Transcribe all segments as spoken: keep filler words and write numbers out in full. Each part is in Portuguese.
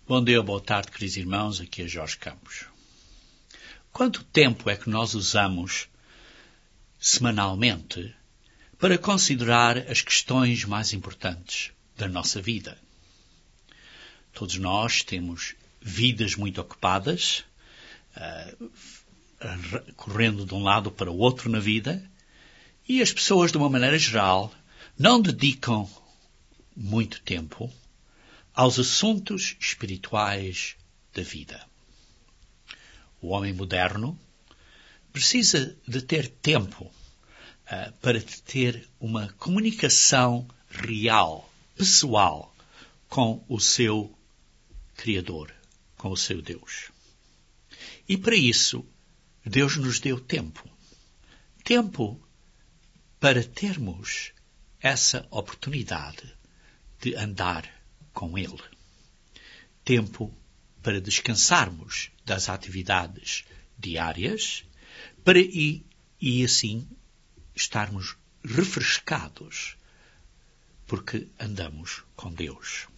Bom dia, boa tarde, queridos irmãos, aqui é Jorge Campos. Quanto tempo é que nós usamos semanalmente para considerar as questões mais importantes da nossa vida? Todos nós temos vidas muito ocupadas, uh, correndo de um lado para o outro na vida, e as pessoas, de uma maneira geral, não dedicam muito tempo aos assuntos espirituais da vida. O homem moderno precisa de ter tempo uh, para ter uma comunicação real, pessoal, com o seu Criador, com o seu Deus. E para isso, Deus nos deu tempo. Tempo para termos essa oportunidade de andar com Ele. Tempo para descansarmos das atividades diárias para e, e assim estarmos refrescados porque andamos com Deus.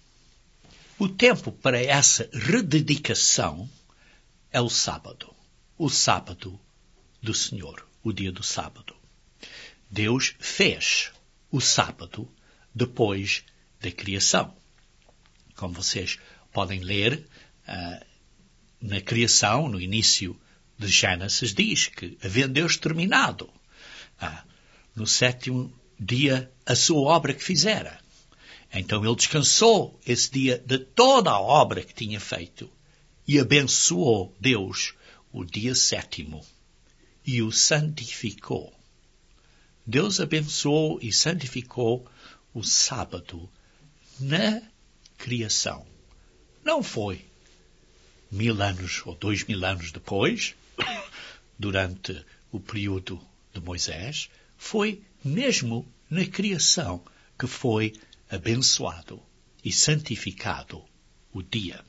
O tempo para essa rededicação é o sábado. O sábado do Senhor, o dia do sábado. Deus fez o sábado depois da criação. Como vocês podem ler, uh, na criação, no início de Gênesis, diz que, havendo Deus terminado, uh, no sétimo dia, a sua obra que fizera. Então ele descansou esse dia de toda a obra que tinha feito e abençoou Deus o dia sétimo e o santificou. Deus abençoou e santificou o sábado na criação. Não foi mil anos ou dois mil anos depois, durante o período de Moisés, foi mesmo na criação que foi abençoado e santificado o dia.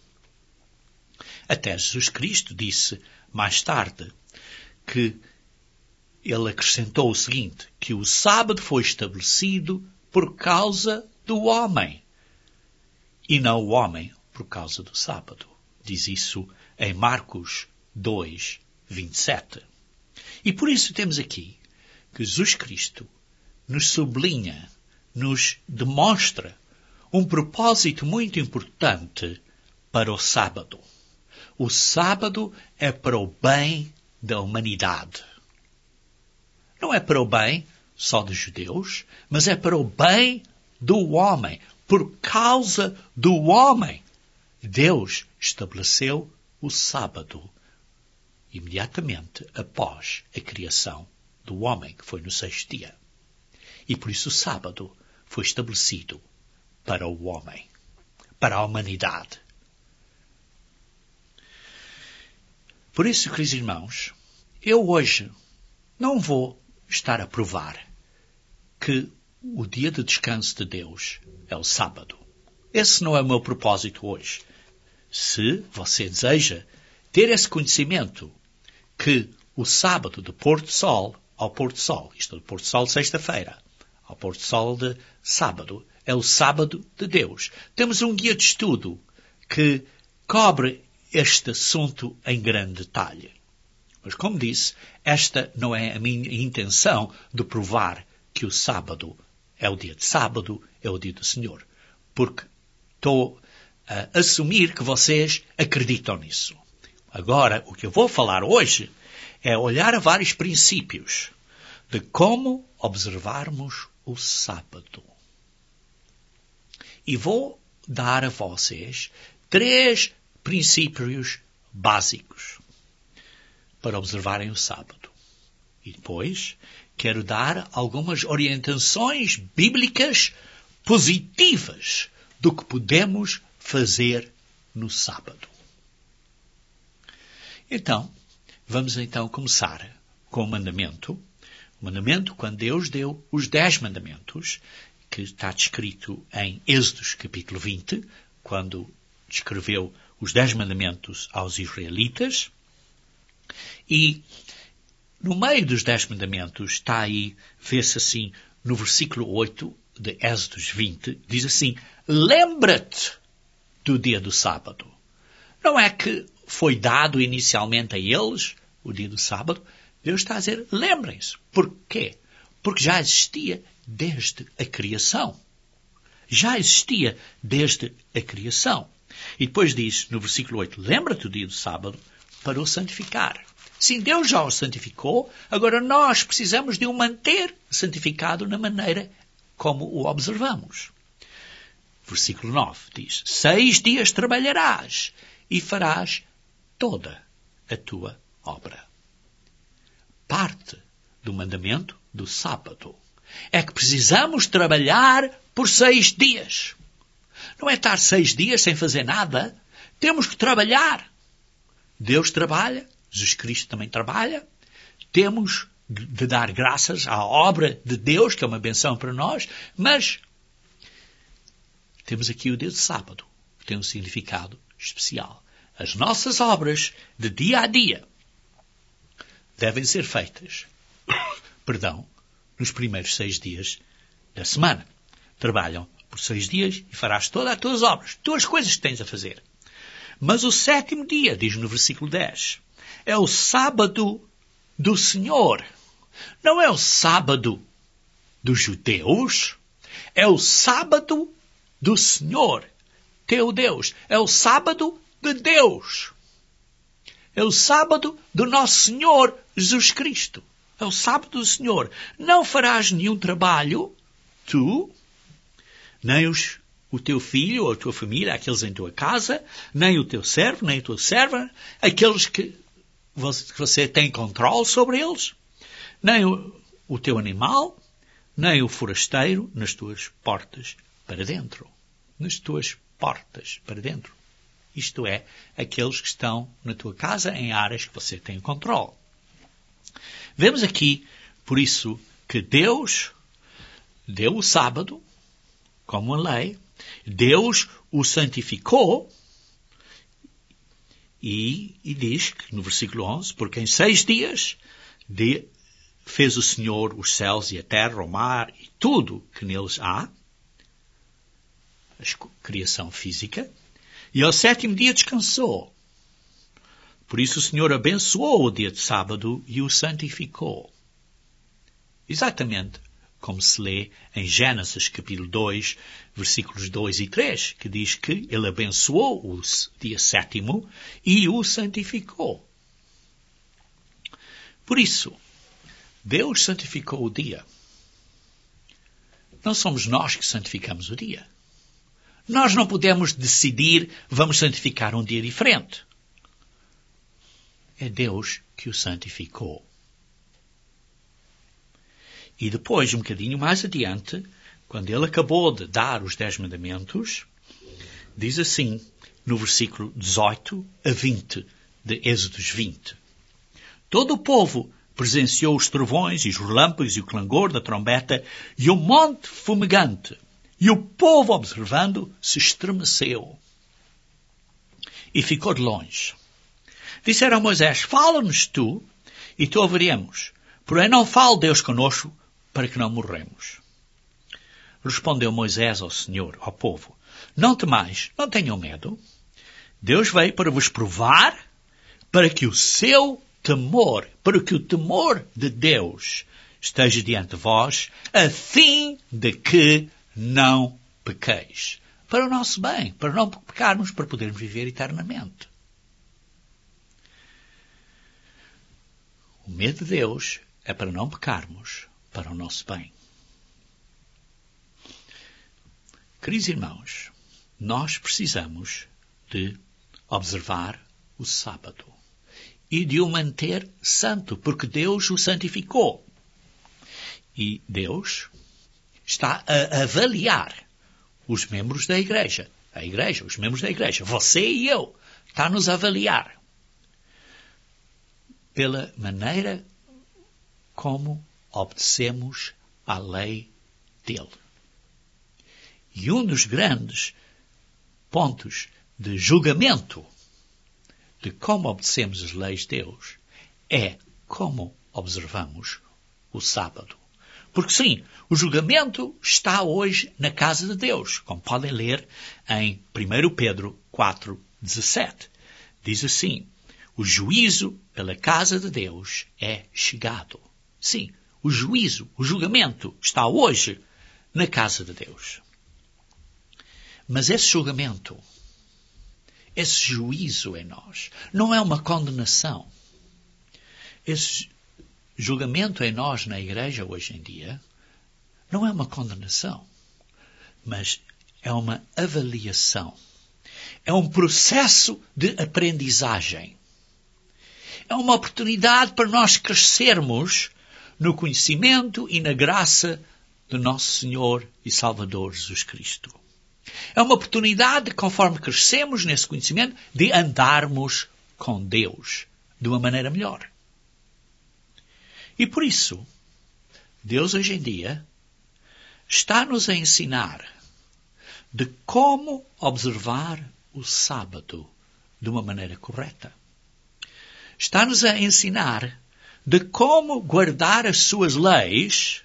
Até Jesus Cristo disse mais tarde que ele acrescentou o seguinte, que o sábado foi estabelecido por causa do homem e não o homem por causa do sábado. Diz isso em Marcos dois, vinte e sete. E por isso temos aqui que Jesus Cristo nos sublinha, nos demonstra um propósito muito importante para o sábado. O sábado é para o bem da humanidade. Não é para o bem só dos judeus, mas é para o bem do homem. Por causa do homem, Deus estabeleceu o sábado imediatamente após a criação do homem, que foi no sexto dia. E por isso o sábado foi estabelecido para o homem, para a humanidade. Por isso, queridos irmãos, eu hoje não vou estar a provar que o dia de descanso de Deus é o sábado. Esse não é o meu propósito hoje. Se você deseja ter esse conhecimento que o sábado do pôr-do-sol ao pôr-do-sol, isto é, do pôr-do-sol de sexta-feira ao pôr-do-sol de sábado, é o sábado de Deus. Temos um guia de estudo que cobre este assunto em grande detalhe. Mas, como disse, esta não é a minha intenção de provar que o sábado é o dia de sábado, é o dia do Senhor. Porque estou a assumir que vocês acreditam nisso. Agora, o que eu vou falar hoje é olhar a vários princípios de como observarmos o sábado. E vou dar a vocês três princípios básicos para observarem o sábado. E depois quero dar algumas orientações bíblicas positivas do que podemos fazer no sábado. Então, vamos então começar com o mandamento. O mandamento, quando Deus deu os dez mandamentos, que está descrito em Êxodos capítulo vinte, quando descreveu os dez mandamentos aos israelitas. E no meio dos dez mandamentos está aí, vê-se assim, no versículo oito de Êxodos vinte, diz assim: lembra-te do dia do sábado. Não é que foi dado inicialmente a eles o dia do sábado. Deus está a dizer, lembrem-se. Porquê? Porque já existia desde a criação. Já existia desde a criação. E depois diz, no versículo oito, lembra-te do dia do sábado para o santificar. Sim, Deus já o santificou, agora nós precisamos de o manter santificado na maneira como o observamos. Versículo nove diz, seis dias trabalharás e farás toda a tua obra. Parte do mandamento do sábado é que precisamos trabalhar por seis dias. Não é estar seis dias sem fazer nada. Temos que trabalhar. Deus trabalha, Jesus Cristo também trabalha. Temos de dar graças à obra de Deus, que é uma benção para nós, mas temos aqui o dia de sábado, que tem um significado especial. As nossas obras de dia a dia devem ser feitas, perdão, nos primeiros seis dias da semana. Trabalham por seis dias e farás todas as tuas obras, tuas coisas que tens a fazer. Mas o sétimo dia, diz no versículo dez, é o sábado do Senhor. Não é o sábado dos judeus, é o sábado do Senhor, teu Deus. É o sábado de Deus. É o sábado do nosso Senhor Jesus Cristo. É o sábado do Senhor. Não farás nenhum trabalho, tu, nem os, o teu filho ou a tua família, aqueles em tua casa, nem o teu servo, nem a tua serva, aqueles que você, que você tem controle sobre eles, nem o, o teu animal, nem o forasteiro nas tuas portas para dentro. Nas tuas portas para dentro. Isto é, aqueles que estão na tua casa em áreas que você tem controle. Vemos aqui, por isso, que Deus deu o sábado como a lei, Deus o santificou e, e diz que no versículo onze, porque em seis dias de, fez o Senhor os céus e a terra, o mar e tudo que neles há, a criação física, e ao sétimo dia descansou. Por isso o Senhor abençoou o dia de sábado e o santificou. Exatamente como se lê em Gênesis capítulo dois, versículos dois e três, que diz que ele abençoou o dia sétimo e o santificou. Por isso, Deus santificou o dia. Não somos nós que santificamos o dia. Nós não podemos decidir, vamos santificar um dia diferente. É Deus que o santificou. E depois, um bocadinho mais adiante, quando ele acabou de dar os dez mandamentos, diz assim, no versículo dezoito a vinte de Êxodos vinte. Todo o povo presenciou os trovões e os relâmpagos e o clangor da trombeta e o monte fumegante. E o povo, observando, se estremeceu e ficou de longe. Disseram a Moisés, fala-nos tu, e te ouviremos. Porém não fale Deus conosco, para que não morremos. Respondeu Moisés ao Senhor, ao povo, não temais, não tenham medo. Deus veio para vos provar, para que o seu temor, para que o temor de Deus esteja diante de vós, a fim de que não pequeis. Para o nosso bem, para não pecarmos, para podermos viver eternamente. O medo de Deus é para não pecarmos, para o nosso bem. Queridos irmãos, nós precisamos de observar o sábado e de o manter santo, porque Deus o santificou. E Deus está a avaliar os membros da igreja. A igreja, os membros da igreja, você e eu, está-nos a avaliar pela maneira como obedecemos à lei dele. E um dos grandes pontos de julgamento de como obedecemos as leis de Deus é como observamos o sábado. Porque sim, o julgamento está hoje na casa de Deus, como podem ler em primeiro Pedro quatro, dezassete. Diz assim, o juízo pela casa de Deus é chegado. Sim, o juízo, o julgamento está hoje na casa de Deus. Mas esse julgamento, esse juízo em nós, não é uma condenação. Esse julgamento em nós, na igreja hoje em dia, não é uma condenação, mas é uma avaliação. É um processo de aprendizagem. É uma oportunidade para nós crescermos no conhecimento e na graça do nosso Senhor e Salvador Jesus Cristo. É uma oportunidade, conforme crescemos nesse conhecimento, de andarmos com Deus de uma maneira melhor. E por isso, Deus hoje em dia está-nos a ensinar de como observar o sábado de uma maneira correta. Está-nos a ensinar de como guardar as suas leis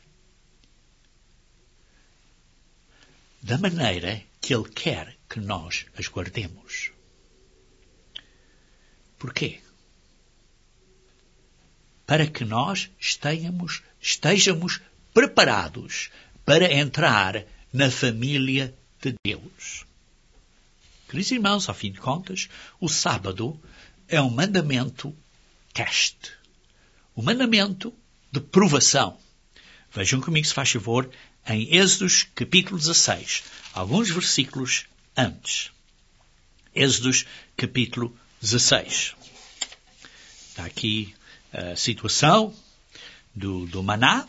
da maneira que Ele quer que nós as guardemos. Porquê? Para que nós estejamos, estejamos preparados para entrar na família de Deus. Queridos irmãos, ao fim de contas, o sábado é um mandamento teste. Um mandamento de provação. Vejam comigo, se faz favor, em Êxodos capítulo dezasseis, alguns versículos antes. Êxodos capítulo dezasseis. Está aqui a situação do, do maná.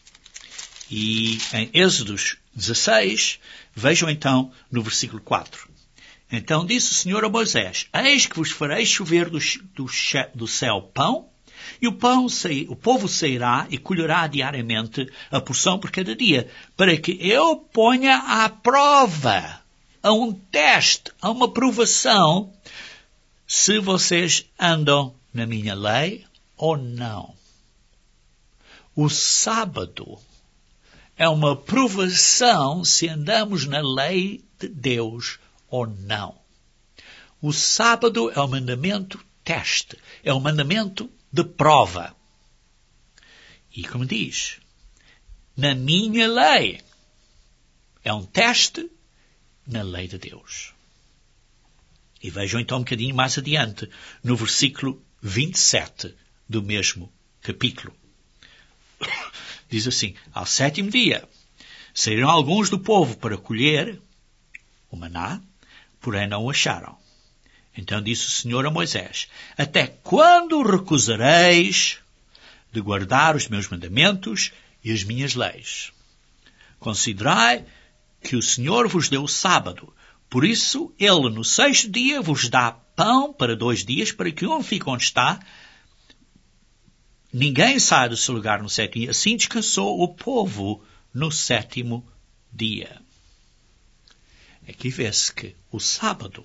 E em Êxodos dezasseis, vejam então no versículo quatro. Então disse o Senhor a Moisés, eis que vos farei chover do, do, do céu pão, e o, pão sair, o povo sairá e colherá diariamente a porção por cada dia, para que eu ponha à prova, a um teste, a uma provação, se vocês andam na minha lei ou não. O sábado é uma provação se andamos na lei de Deus ou não. O sábado é um mandamento teste, é um mandamento de prova. E como diz, na minha lei, é um teste na lei de Deus. E vejam então um bocadinho mais adiante, no versículo vinte e sete do mesmo capítulo. Diz assim, ao sétimo dia, saíram alguns do povo para colher o maná, porém não o acharam. Então disse o Senhor a Moisés, até quando recusareis de guardar os meus mandamentos e as minhas leis? Considerai que o Senhor vos deu o sábado, por isso ele no sexto dia vos dá pão para dois dias, para que um fique onde está, ninguém saia do seu lugar no sétimo dia. Assim descansou o povo no sétimo dia. Aqui vê-se que o sábado,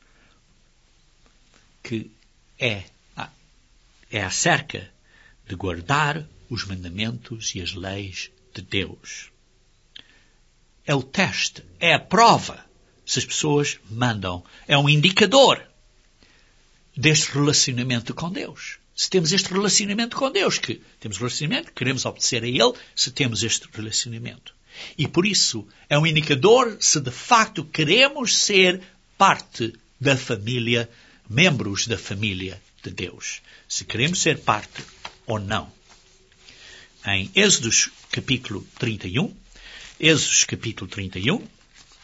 que é, é acerca de guardar os mandamentos e as leis de Deus. É o teste, é a prova, se as pessoas mandam. É um indicador deste relacionamento com Deus. Se temos este relacionamento com Deus, que temos relacionamento, queremos obedecer a Ele, se temos este relacionamento. E por isso é um indicador se de facto queremos ser parte da família, membros da família de Deus. Se queremos ser parte ou não. Em Êxodos capítulo trinta e um, Êxodos capítulo trinta e um,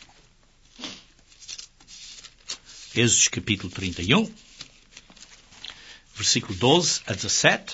Êxodos capítulo trinta e um, versículo doze a dezassete,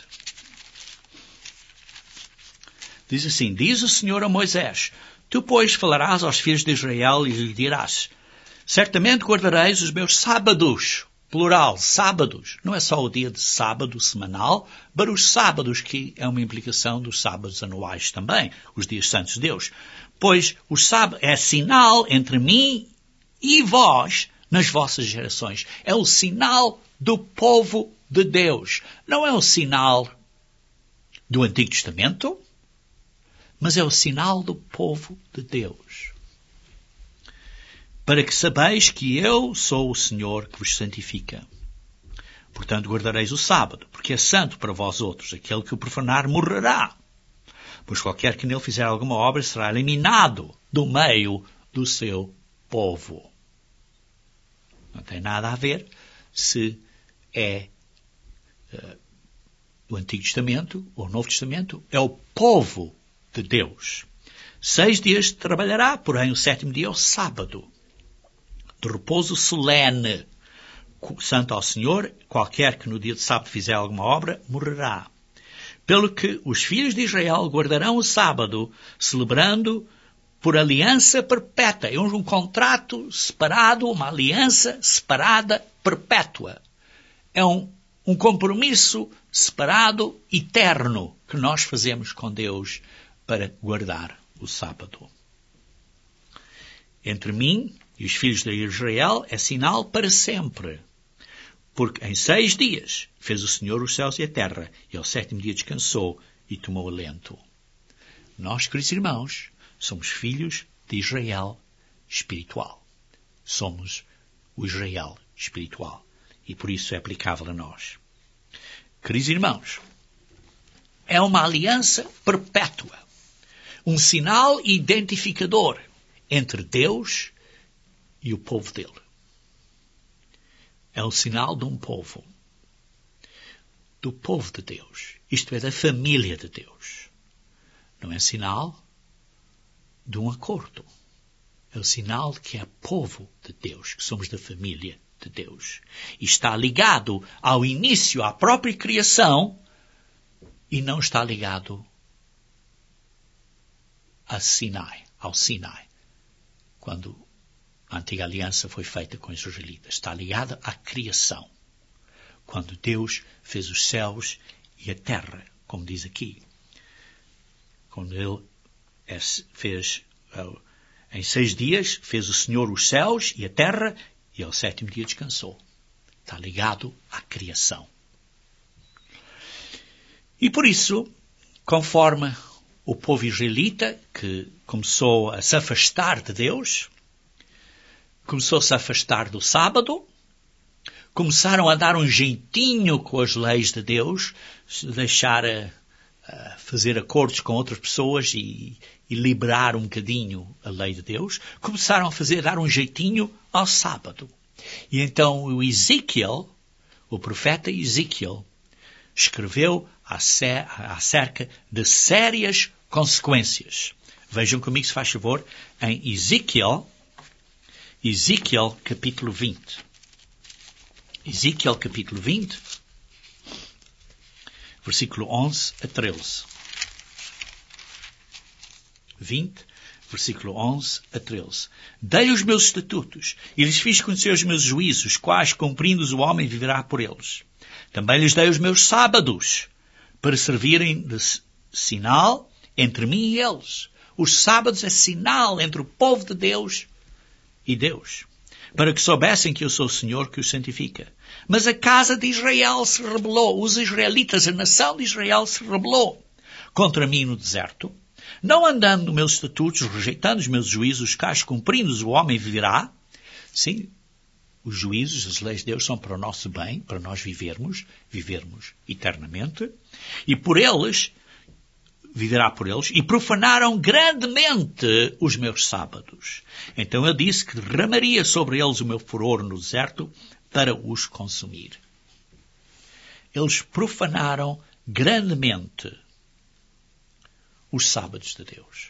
diz assim, diz o Senhor a Moisés, tu, pois, falarás aos filhos de Israel e lhe dirás, certamente guardareis os meus sábados, plural, sábados, não é só o dia de sábado semanal, mas os sábados, que é uma implicação dos sábados anuais também, os dias santos de Deus, pois o sábado é sinal entre mim e vós nas vossas gerações, é o sinal do povo de Deus, não é o sinal do Antigo Testamento, mas é o sinal do povo de Deus. Para que sabeis que eu sou o Senhor que vos santifica. Portanto, guardareis o sábado, porque é santo para vós outros. Aquele que o profanar morrerá. Pois qualquer que nele fizer alguma obra será eliminado do meio do seu povo. Não tem nada a ver se é uh, o Antigo Testamento ou o Novo Testamento. É o povo de Deus. Seis dias trabalhará, porém o sétimo dia é o sábado, de repouso solene, santo ao Senhor. Qualquer que no dia de sábado fizer alguma obra, morrerá. Pelo que os filhos de Israel guardarão o sábado, celebrando por aliança perpétua. É um contrato separado, uma aliança separada, perpétua. É um, um compromisso separado, eterno, que nós fazemos com Deus para guardar o sábado. Entre mim e os filhos de Israel é sinal para sempre. Porque em seis dias fez o Senhor os céus e a terra, e ao sétimo dia descansou e tomou alento. Nós, queridos irmãos, somos filhos de Israel espiritual. Somos o Israel espiritual. E por isso é aplicável a nós. Queridos irmãos, é uma aliança perpétua. Um sinal identificador entre Deus e o povo dele. É o sinal de um povo. Do povo de Deus. Isto é, da família de Deus. Não é sinal de um acordo. É o sinal de que é povo de Deus, que somos da família de Deus. E está ligado ao início, à própria criação, e não está ligado a Sinai, ao Sinai, quando a antiga aliança foi feita com os israelitas. Está ligada à criação, quando Deus fez os céus e a terra, como diz aqui. Quando Ele fez, em seis dias, fez o Senhor os céus e a terra, e ao sétimo dia descansou. Está ligado à criação. E por isso, conforme o povo israelita, que começou a se afastar de Deus, começou a se afastar do sábado, começaram a dar um jeitinho com as leis de Deus, deixar a, a fazer acordos com outras pessoas e, e liberar um bocadinho a lei de Deus, começaram a fazer, dar um jeitinho ao sábado. E então o Ezequiel, o profeta Ezequiel, escreveu acerca de sérias consequências. Vejam comigo, se faz favor, em Ezequiel, Ezequiel capítulo vinte. Ezequiel capítulo vinte, versículo onze a treze. vinte, versículo onze a treze. Dei os meus estatutos e lhes fiz conhecer os meus juízos, quais, cumprindo-os, o homem viverá por eles. Também lhes dei os meus sábados, para servirem de sinal entre mim e eles. Os sábados é sinal entre o povo de Deus e Deus, para que soubessem que eu sou o Senhor que os santifica. Mas a casa de Israel se rebelou, os israelitas, a nação de Israel se rebelou contra mim no deserto, não andando nos meus estatutos, rejeitando os meus juízos, quais cumprindo-os o homem viverá. Sim, os juízos, as leis de Deus são para o nosso bem, para nós vivermos, vivermos eternamente, e por eles, viverá por eles, e profanaram grandemente os meus sábados. Então eu disse que derramaria sobre eles o meu furor no deserto para os consumir. Eles profanaram grandemente os sábados de Deus.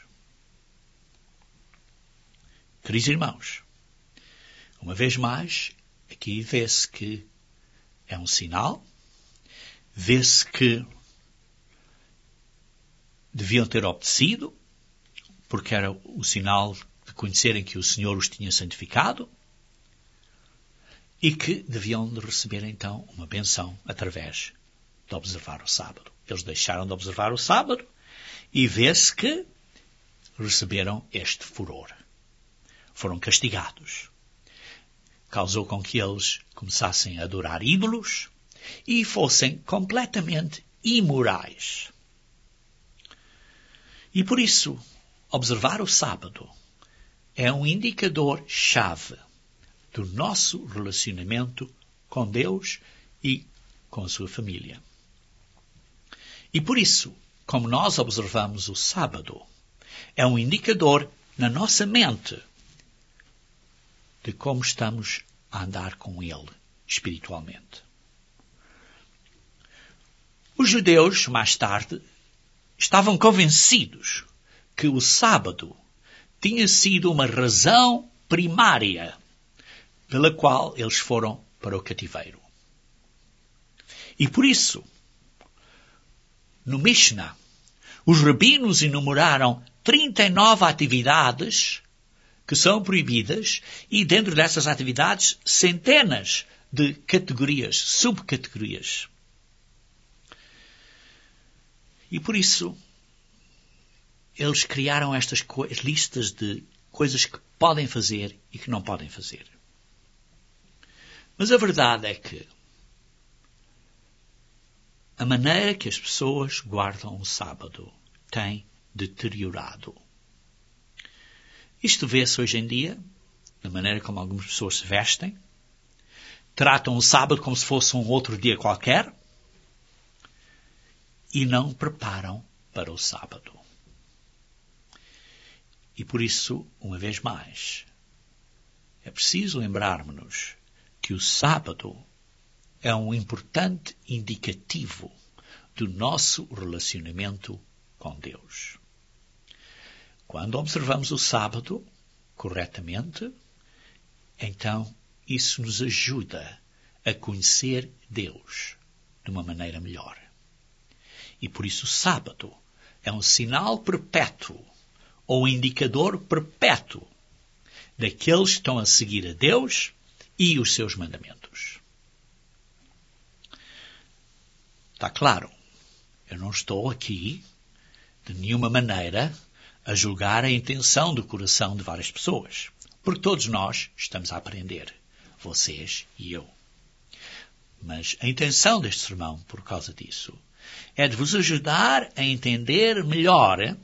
Queridos irmãos, uma vez mais, aqui vê-se que é um sinal, vê-se que deviam ter obedecido, porque era o sinal de conhecerem que o Senhor os tinha santificado, e que deviam de receber então uma benção através de observar o sábado. Eles deixaram de observar o sábado e vê-se que receberam este furor. Foram castigados. Causou com que eles começassem a adorar ídolos e fossem completamente imorais. E por isso, observar o sábado é um indicador-chave do nosso relacionamento com Deus e com a sua família. E por isso, como nós observamos o sábado, é um indicador na nossa mente de como estamos a andar com Ele espiritualmente. Os judeus, mais tarde, estavam convencidos que o sábado tinha sido uma razão primária pela qual eles foram para o cativeiro. E por isso, no Mishnah, os rabinos enumeraram trinta e nove atividades que são proibidas e dentro dessas atividades centenas de categorias, subcategorias. E por isso, eles criaram estas listas de coisas que podem fazer e que não podem fazer. Mas a verdade é que a maneira que as pessoas guardam o sábado tem deteriorado. Isto vê-se hoje em dia, da maneira como algumas pessoas se vestem, tratam o sábado como se fosse um outro dia qualquer e não preparam para o sábado. E por isso, uma vez mais, é preciso lembrarmos-nos que o sábado é um importante indicativo do nosso relacionamento com Deus. Quando observamos o sábado corretamente, então isso nos ajuda a conhecer Deus de uma maneira melhor. E por isso o sábado é um sinal perpétuo ou um indicador perpétuo daqueles que estão a seguir a Deus e os seus mandamentos. Está claro, eu não estou aqui de nenhuma maneira a julgar a intenção do coração de várias pessoas, porque todos nós estamos a aprender, vocês e eu. Mas a intenção deste sermão, por causa disso, é de vos ajudar a entender melhor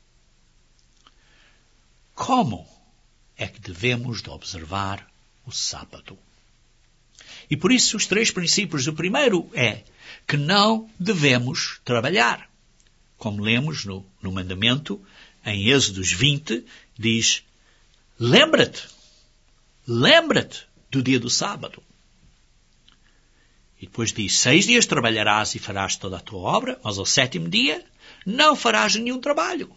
como é que devemos de observar o sábado. E por isso os três princípios. O primeiro é que não devemos trabalhar. Como lemos no, no mandamento, em Êxodos vinte, diz, lembra-te, lembra-te do dia do sábado. E depois diz, seis dias trabalharás e farás toda a tua obra, mas ao sétimo dia não farás nenhum trabalho.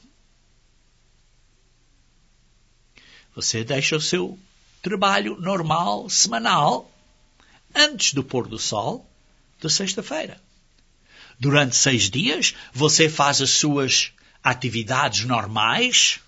Você deixa o seu trabalho normal, semanal, antes do pôr do sol da sexta-feira. Durante seis dias, você faz as suas atividades normais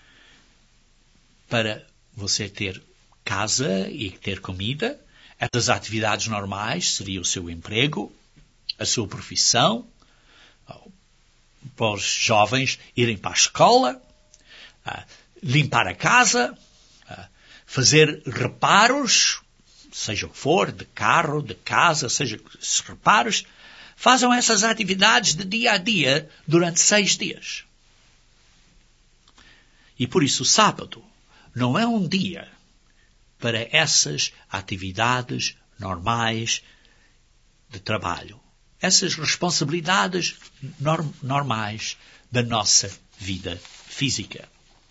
para você ter casa e ter comida. Essas atividades normais seriam o seu emprego, a sua profissão, para os jovens irem para a escola, limpar a casa, fazer reparos, seja o que for, de carro, de casa, seja esses reparos, façam essas atividades de dia a dia durante seis dias. E por isso o sábado não é um dia para essas atividades normais de trabalho. Essas responsabilidades norm- normais da nossa vida física.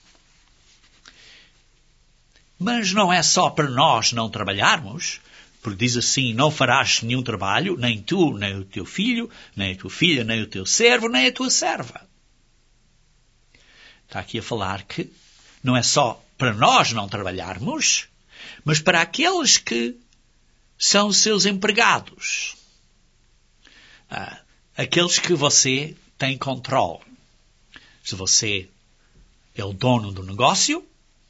Mas não é só para nós não trabalharmos, porque diz assim, não farás nenhum trabalho, nem tu, nem o teu filho, nem a tua filha, nem o teu servo, nem a tua serva. Está aqui a falar que não é só para nós não trabalharmos, mas para aqueles que são seus empregados. Ah, aqueles que você tem controle. Se você é o dono do negócio,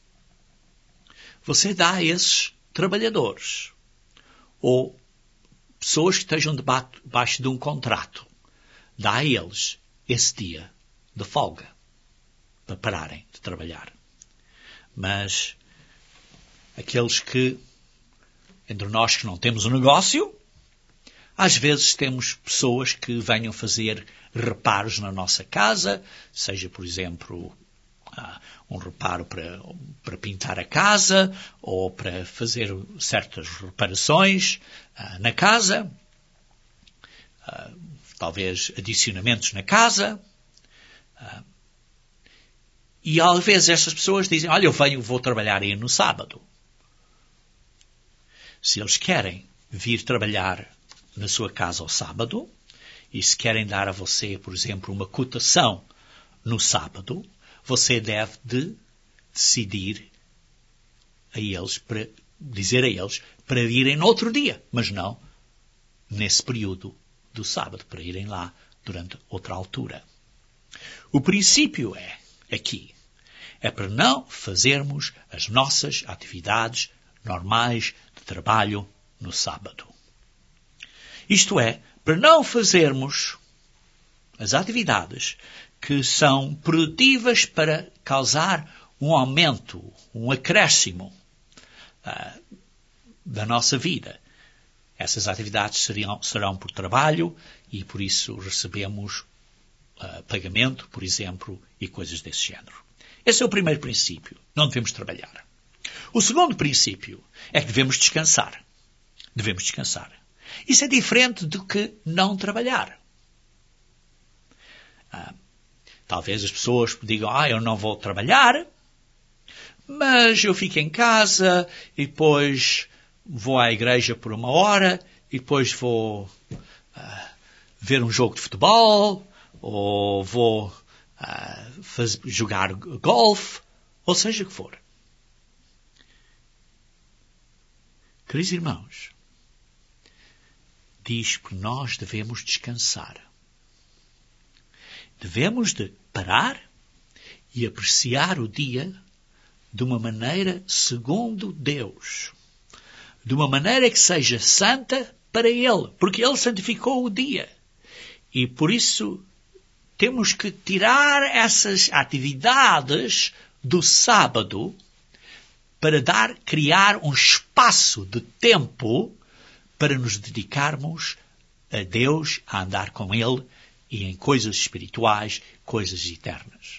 você dá a esses trabalhadores ou pessoas que estejam debaixo de um contrato, dá a eles esse dia de folga para pararem de trabalhar. Mas aqueles que, entre nós que não temos um negócio, Às vezes temos pessoas que venham fazer reparos na nossa casa, seja, por exemplo, um reparo para, para pintar a casa ou para fazer certas reparações uh, na casa, uh, talvez adicionamentos na casa. Uh, e às vezes estas pessoas dizem, olha, eu venho, vou trabalhar aí no sábado. Se eles querem vir trabalhar na sua casa ao sábado, e se querem dar a você, por exemplo, uma cotação no sábado, você deve de decidir a eles, para dizer a eles, para irem no outro dia, mas não nesse período do sábado, para irem lá durante outra altura. O princípio é, aqui, é para não fazermos as nossas atividades normais de trabalho no sábado. Isto é, para não fazermos as atividades que são produtivas para causar um aumento, um acréscimo uh, da nossa vida. Essas atividades seriam, serão por trabalho e por isso recebemos uh, pagamento, por exemplo, e coisas desse género. Esse é o primeiro princípio. Não devemos trabalhar. O segundo princípio é que devemos descansar. Devemos descansar. Isso é diferente do que não trabalhar. Ah, talvez as pessoas digam, ah, eu não vou trabalhar, mas eu fico em casa e depois vou à igreja por uma hora e depois vou ah, ver um jogo de futebol ou vou ah, fazer, jogar golfe, ou seja o que for. Queridos irmãos, diz que nós devemos descansar. Devemos de parar e apreciar o dia de uma maneira segundo Deus. De uma maneira que seja santa para Ele, porque Ele santificou o dia. E por isso temos que tirar essas atividades do sábado para dar, criar um espaço de tempo para nos dedicarmos a Deus, a andar com Ele e em coisas espirituais, coisas eternas.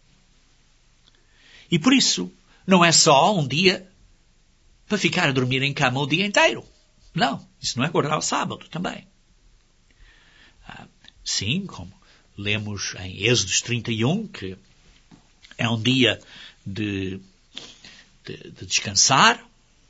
E por isso, não é só um dia para ficar a dormir em cama o dia inteiro. Não, isso não é guardar o sábado também. Ah, sim, como lemos em Êxodos trinta e um, que é um dia de, de, de descansar.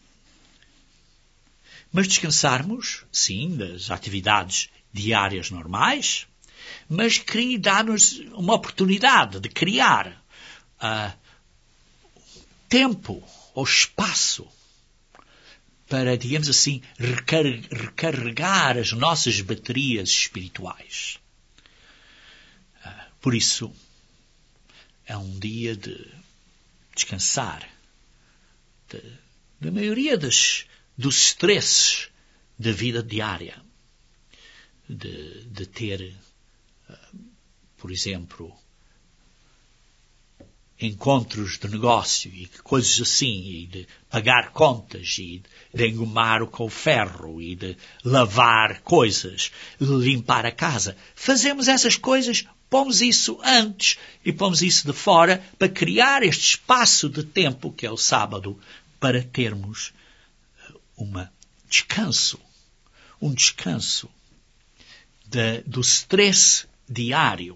Mas descansarmos, sim, das atividades diárias normais, mas dá-nos uma oportunidade de criar uh, tempo ou espaço para, digamos assim, recar recarregar as nossas baterias espirituais. Uh, por isso, é um dia de descansar de, da maioria das dos estresses da vida diária, de, de ter, uh, por exemplo, encontros de negócio e coisas assim, e de pagar contas, e de engomar com o ferro, e de lavar coisas, de limpar a casa. Fazemos essas coisas, pomos isso antes e pomos isso de fora para criar este espaço de tempo que é o sábado, para termos um descanso, um descanso de, do stress diário,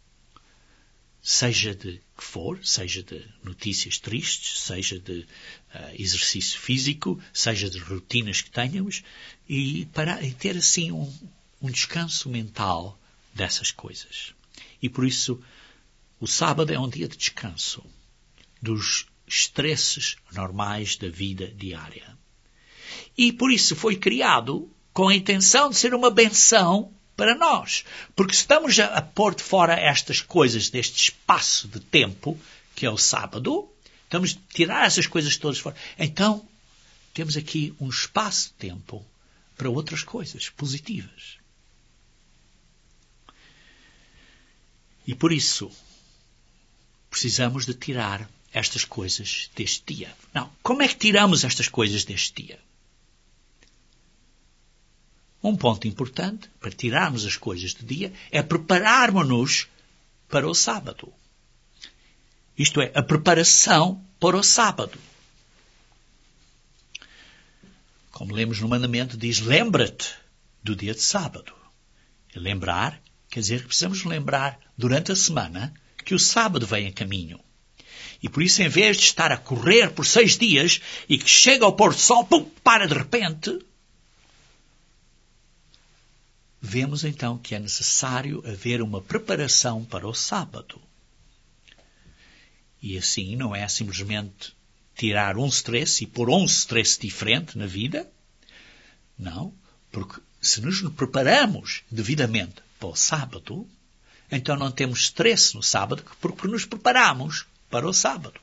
seja de que for, seja de notícias tristes, seja de uh, exercício físico, seja de rotinas que tenhamos, e para e ter assim um, um descanso mental dessas coisas. E por isso o sábado é um dia de descanso dos estresses normais da vida diária. E por isso foi criado com a intenção de ser uma benção para nós. Porque se estamos a, a pôr de fora estas coisas deste espaço de tempo, que é o sábado, estamos a tirar essas coisas todas fora. Então, temos aqui um espaço de tempo para outras coisas positivas. E por isso, precisamos de tirar estas coisas deste dia. Não, como é que tiramos estas coisas deste dia? Um ponto importante para tirarmos as coisas do dia é prepararmos-nos para o sábado. Isto é, a preparação para o sábado. Como lemos no mandamento, diz, lembra-te do dia de sábado. E lembrar quer dizer que precisamos lembrar durante a semana que o sábado vem a caminho. E por isso, em vez de estar a correr por seis dias e que chega ao pôr do sol, pum, para de repente, vemos então que é necessário haver uma preparação para o sábado. E assim não é simplesmente tirar um stress e pôr um stress diferente na vida. Não, porque se nos preparamos devidamente para o sábado, então não temos stress no sábado porque nos preparamos para o sábado.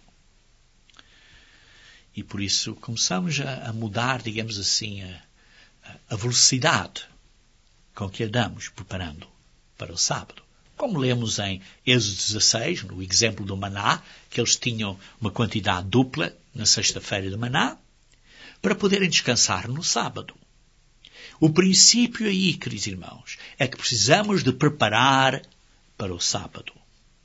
E por isso começamos a, a mudar, digamos assim, a, a velocidade com que andamos preparando para o sábado. Como lemos em Êxodo dezasseis, no exemplo do maná, que eles tinham uma quantidade dupla na sexta-feira de maná, para poderem descansar no sábado. O princípio aí, queridos irmãos, é que precisamos de preparar para o sábado.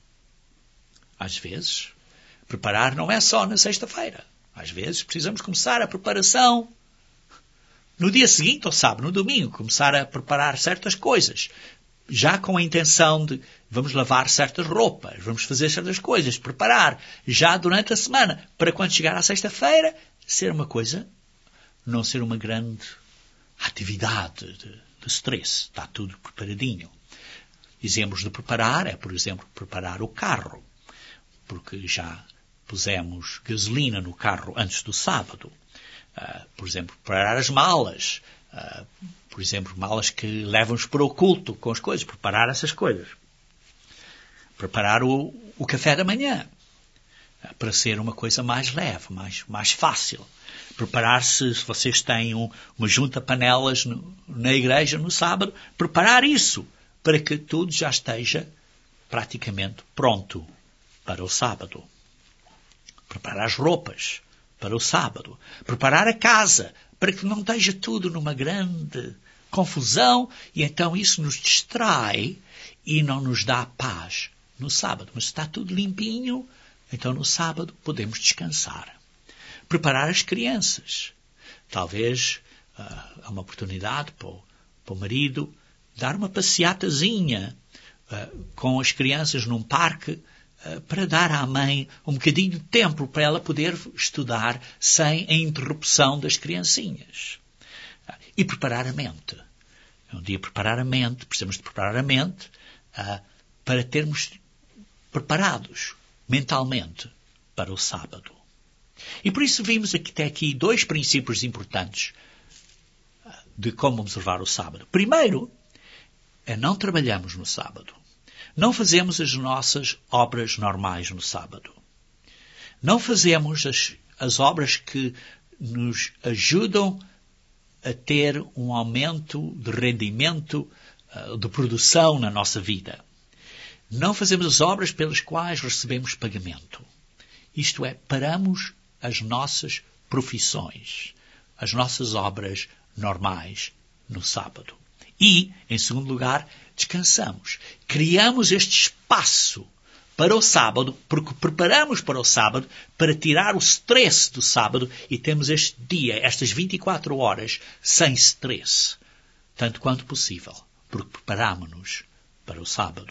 Às vezes, preparar não é só na sexta-feira. Às vezes, precisamos começar a preparação no dia seguinte ao sábado, no domingo, começar a preparar certas coisas, já com a intenção de vamos lavar certas roupas, vamos fazer certas coisas, preparar já durante a semana, para quando chegar à sexta-feira, ser uma coisa, não ser uma grande atividade de, de stress. Está tudo preparadinho. Exemplos de preparar é, por exemplo, preparar o carro, porque já pusemos gasolina no carro antes do sábado. Uh, por exemplo, preparar as malas. Uh, por exemplo, malas que levam-nos para o culto com as coisas. Preparar essas coisas. Preparar o, o café da manhã. Uh, para ser uma coisa mais leve, mais, mais fácil. Preparar-se, se vocês têm um, uma junta panelas no, na igreja no sábado, preparar isso para que tudo já esteja praticamente pronto para o sábado. Preparar as roupas para o sábado. Preparar a casa para que não esteja tudo numa grande confusão e então isso nos distrai e não nos dá paz no sábado. Mas se está tudo limpinho, então no sábado podemos descansar. Preparar as crianças. Talvez uh, há uma oportunidade para o, para o marido dar uma passeatazinha uh, com as crianças num parque uh, para dar à mãe um bocadinho de tempo para ela poder estudar sem a interrupção das criancinhas. Uh, e preparar a mente. Um dia preparar a mente, precisamos de preparar a mente uh, para termos preparados mentalmente para o sábado. E por isso vimos aqui, até aqui dois princípios importantes de como observar o sábado. Primeiro, é não trabalhamos no sábado. Não fazemos as nossas obras normais no sábado. Não fazemos as, as obras que nos ajudam a ter um aumento de rendimento, de produção na nossa vida. Não fazemos as obras pelas quais recebemos pagamento. Isto é, paramos as nossas profissões, as nossas obras normais no sábado. E, em segundo lugar, descansamos. Criamos este espaço para o sábado, porque preparamos para o sábado, para tirar o stress do sábado e temos este dia, estas vinte e quatro horas, sem stress, tanto quanto possível, porque preparamos-nos para o sábado.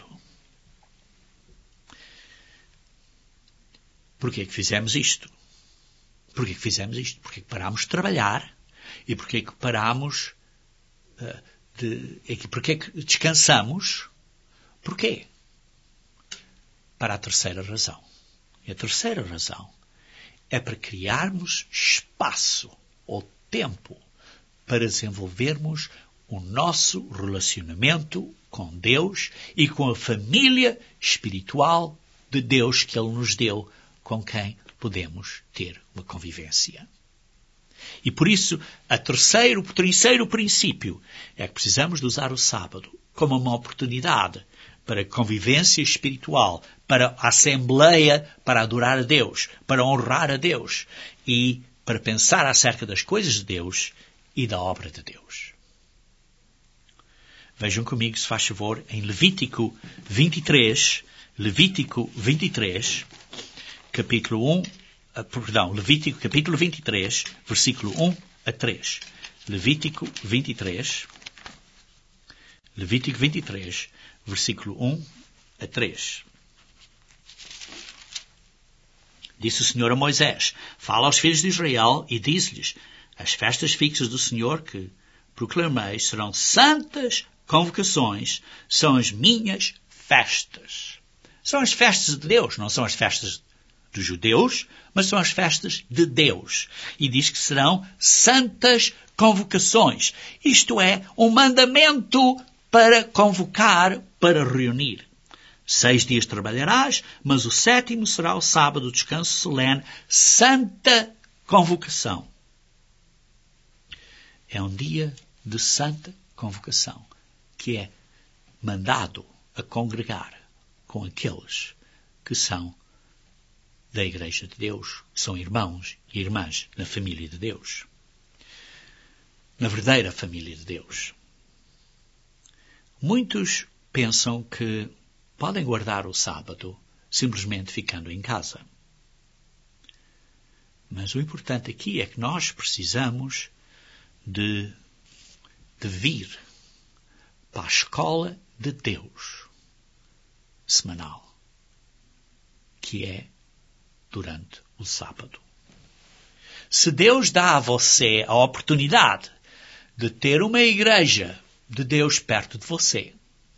Porquê que fizemos isto? Porquê que fizemos isto? Porquê que parámos de trabalhar? E porquê que parámos uh, de... E porquê que descansamos? Porquê? Para a terceira razão. E a terceira razão é para criarmos espaço ou tempo para desenvolvermos o nosso relacionamento com Deus e com a família espiritual de Deus que Ele nos deu, com quem podemos ter uma convivência. E por isso, a terceiro, o terceiro princípio é que precisamos de usar o sábado como uma oportunidade para convivência espiritual, para a assembleia, para adorar a Deus, para honrar a Deus e para pensar acerca das coisas de Deus e da obra de Deus. Vejam comigo, se faz favor, em Levítico vinte e três, Levítico vinte e três, capítulo um, perdão, Levítico capítulo vinte e três, versículo um a três. Levítico vinte e três, Levítico vinte e três, versículo um a três. Disse o Senhor a Moisés: fala aos filhos de Israel e diz-lhes: as festas fixas do Senhor que proclamei serão santas convocações, são as minhas festas. São as festas de Deus, não são as festas dos judeus, mas são as festas de Deus. E diz que serão santas convocações. Isto é, um mandamento para convocar, para reunir. Seis dias trabalharás, mas o sétimo será o sábado, descanso solene, santa convocação. É um dia de santa convocação, que é mandado a congregar com aqueles que são da Igreja de Deus, que são irmãos e irmãs na família de Deus, na verdadeira família de Deus. Muitos pensam que podem guardar o sábado simplesmente ficando em casa. Mas o importante aqui é que nós precisamos de, de vir para a escola de Deus semanal, que é durante o sábado. Se Deus dá a você a oportunidade de ter uma igreja de Deus perto de você,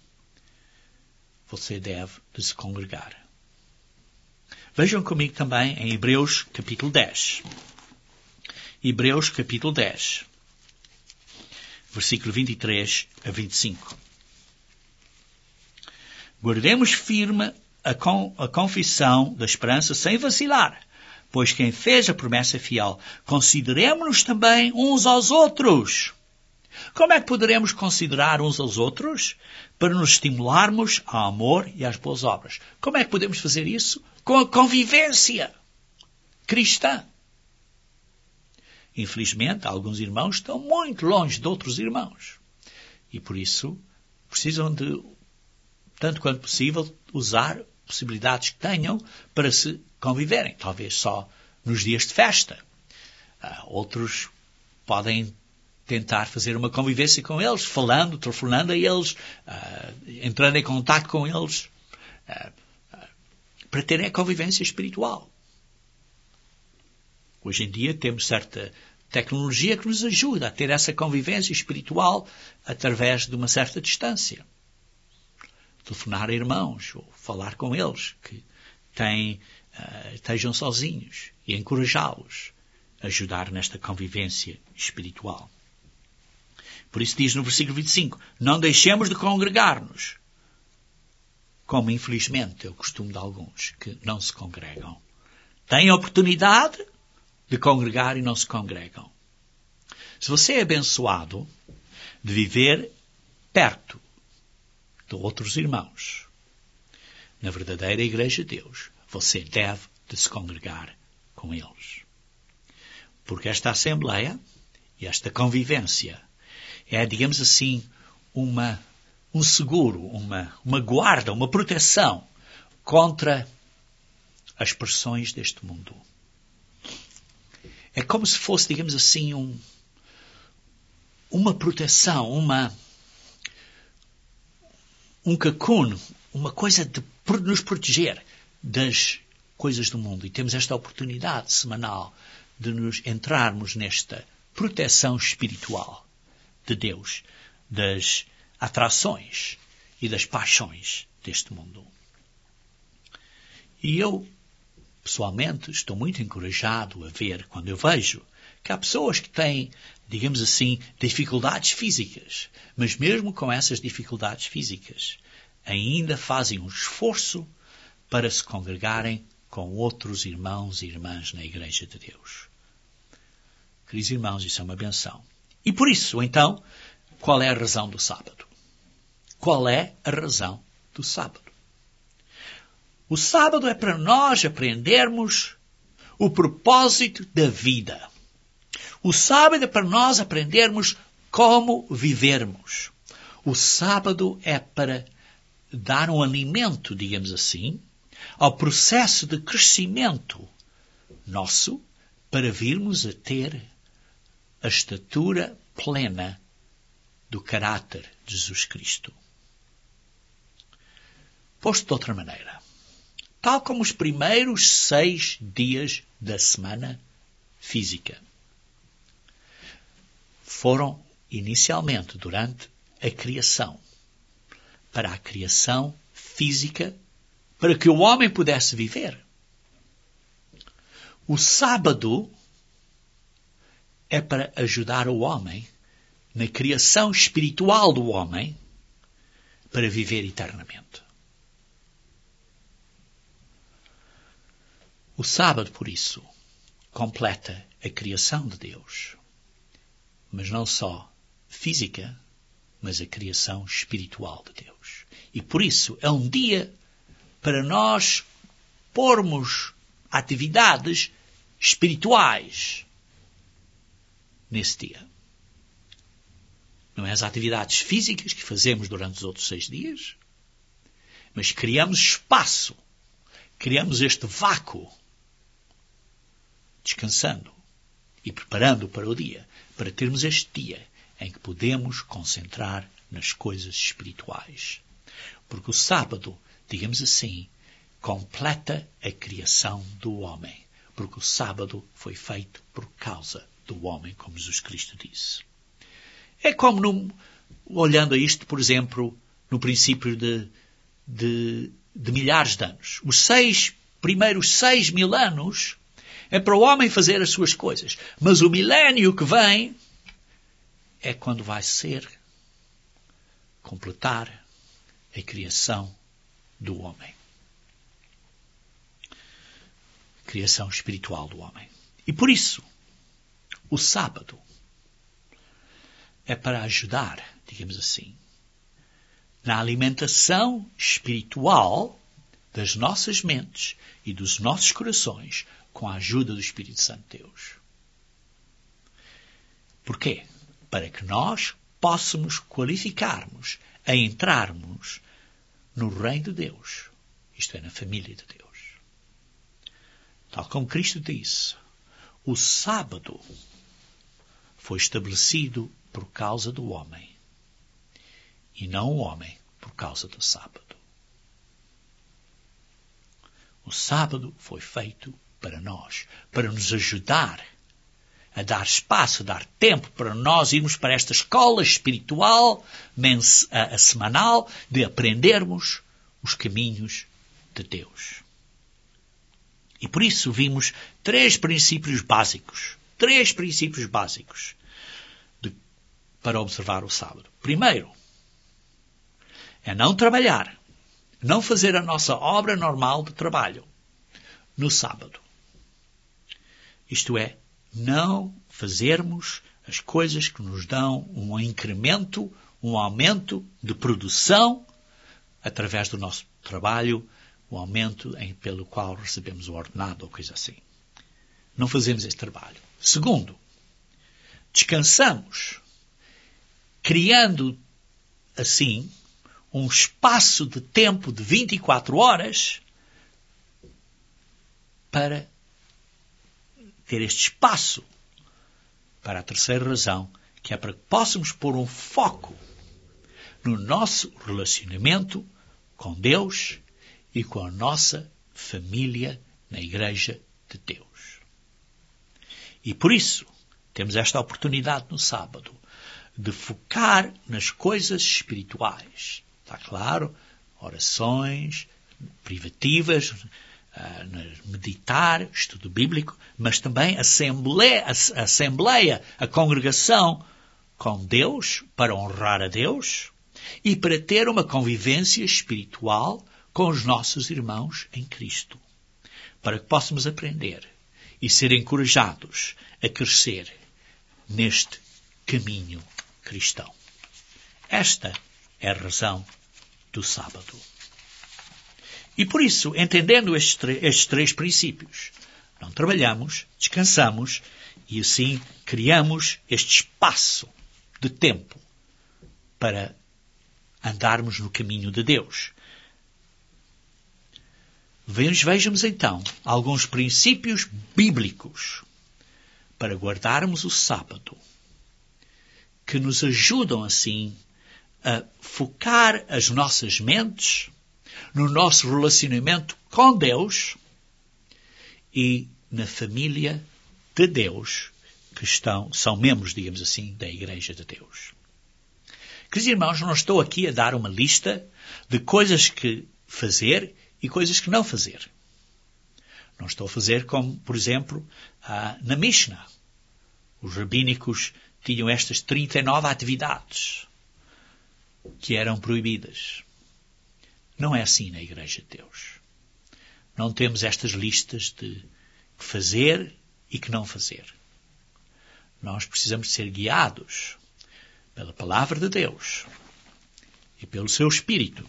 você deve de se congregar. Vejam comigo também em Hebreus capítulo dez. Hebreus capítulo dez. Versículo vinte e três a vinte e cinco. Guardemos firme a, con a confissão da esperança sem vacilar, pois quem fez a promessa é fiel. Consideremos-nos também uns aos outros. Como é que poderemos considerar uns aos outros? Para nos estimularmos ao amor e às boas obras. Como é que podemos fazer isso? Com a convivência cristã. Infelizmente, alguns irmãos estão muito longe de outros irmãos. E por isso, precisam de, tanto quanto possível, usar possibilidades que tenham para se conviverem. Talvez só nos dias de festa. Uh, outros podem tentar fazer uma convivência com eles, falando, telefonando a eles, uh, entrando em contato com eles, uh, uh, para terem a convivência espiritual. Hoje em dia temos certa tecnologia que nos ajuda a ter essa convivência espiritual através de uma certa distância. Telefonar a irmãos, ou falar com eles, que têm, uh, estejam sozinhos, e encorajá-los a ajudar nesta convivência espiritual. Por isso diz no versículo vinte e cinco, não deixemos de congregar-nos, como infelizmente é o costume de alguns que não se congregam. Têm a oportunidade de congregar e não se congregam. Se você é abençoado de viver perto de outros irmãos, na verdadeira Igreja de Deus, você deve de se congregar com eles. Porque esta assembleia e esta convivência é, digamos assim, uma, um seguro, uma, uma guarda, uma proteção contra as pressões deste mundo. É como se fosse, digamos assim, um, uma proteção, uma, um cocoon, uma coisa de nos proteger das coisas do mundo. E temos esta oportunidade semanal de nos entrarmos nesta proteção espiritual de Deus, das atrações e das paixões deste mundo. E eu, pessoalmente, estou muito encorajado a ver, quando eu vejo que há pessoas que têm, digamos assim, dificuldades físicas, mas mesmo com essas dificuldades físicas, ainda fazem um esforço para se congregarem com outros irmãos e irmãs na Igreja de Deus. Queridos irmãos, isso é uma benção. E por isso, então, qual é a razão do sábado? Qual é a razão do sábado? O sábado é para nós aprendermos o propósito da vida. O sábado é para nós aprendermos como vivermos. O sábado é para dar um alimento, digamos assim, ao processo de crescimento nosso, para virmos a ter a estatura plena do caráter de Jesus Cristo. Posto de outra maneira, tal como os primeiros seis dias da semana física foram inicialmente durante a criação, para a criação física, para que o homem pudesse viver. O sábado é para ajudar o homem na criação espiritual do homem para viver eternamente. O sábado, por isso, completa a criação de Deus, mas não só física, mas a criação espiritual de Deus. E por isso é um dia para nós pormos atividades espirituais nesse dia. Não é as atividades físicas que fazemos durante os outros seis dias, mas criamos espaço, criamos este vácuo, descansando e preparando para o dia, para termos este dia em que podemos concentrar nas coisas espirituais. Porque o sábado, digamos assim, completa a criação do homem. Porque o sábado foi feito por causa do homem, como Jesus Cristo disse. É como, no, olhando a isto, por exemplo, no princípio de, de, de milhares de anos. Os seis, primeiros seis mil anos é para o homem fazer as suas coisas. Mas o milénio que vem é quando vai ser completar a criação do homem. Criação espiritual do homem. E por isso, o sábado é para ajudar, digamos assim, na alimentação espiritual das nossas mentes e dos nossos corações com a ajuda do Espírito Santo de Deus. Porquê? Para que nós possamos qualificarmos a entrarmos no reino de Deus, isto é, na família de Deus. Tal como Cristo disse, o sábado foi estabelecido por causa do homem e não o homem por causa do sábado. O sábado foi feito para nós, para nos ajudar a dar espaço, a dar tempo para nós irmos para esta escola espiritual mens- a, a semanal de aprendermos os caminhos de Deus. E por isso vimos três princípios básicos, três princípios básicos de, para observar o sábado. Primeiro, é não trabalhar, não fazer a nossa obra normal de trabalho no sábado. Isto é, não fazermos as coisas que nos dão um incremento, um aumento de produção através do nosso trabalho, um aumento em, pelo qual recebemos o ordenado ou coisa assim. Não fazemos esse trabalho. Segundo, descansamos, criando assim um espaço de tempo de vinte e quatro horas para ter este espaço. Para a terceira razão, que é para que possamos pôr um foco no nosso relacionamento com Deus e com a nossa família na Igreja de Deus. E por isso, temos esta oportunidade no sábado de focar nas coisas espirituais. Está claro? Orações privativas, meditar, estudo bíblico, mas também a assembleia, a assembleia, a congregação com Deus, para honrar a Deus e para ter uma convivência espiritual com os nossos irmãos em Cristo, para que possamos aprender e ser encorajados a crescer neste caminho cristão. Esta é a razão do sábado. E por isso, entendendo estes, estes três princípios, não trabalhamos, descansamos e assim criamos este espaço de tempo para andarmos no caminho de Deus. Vejamos então alguns princípios bíblicos para guardarmos o sábado, que nos ajudam assim a focar as nossas mentes no nosso relacionamento com Deus e na família de Deus, que estão, são membros, digamos assim, da Igreja de Deus. Queridos irmãos, não estou aqui a dar uma lista de coisas que fazer e coisas que não fazer. Não estou a fazer como, por exemplo, na Mishnah. Os rabínicos tinham estas trinta e nove atividades que eram proibidas. Não é assim na Igreja de Deus. Não temos estas listas de fazer e que não fazer. Nós precisamos ser guiados pela Palavra de Deus e pelo seu Espírito.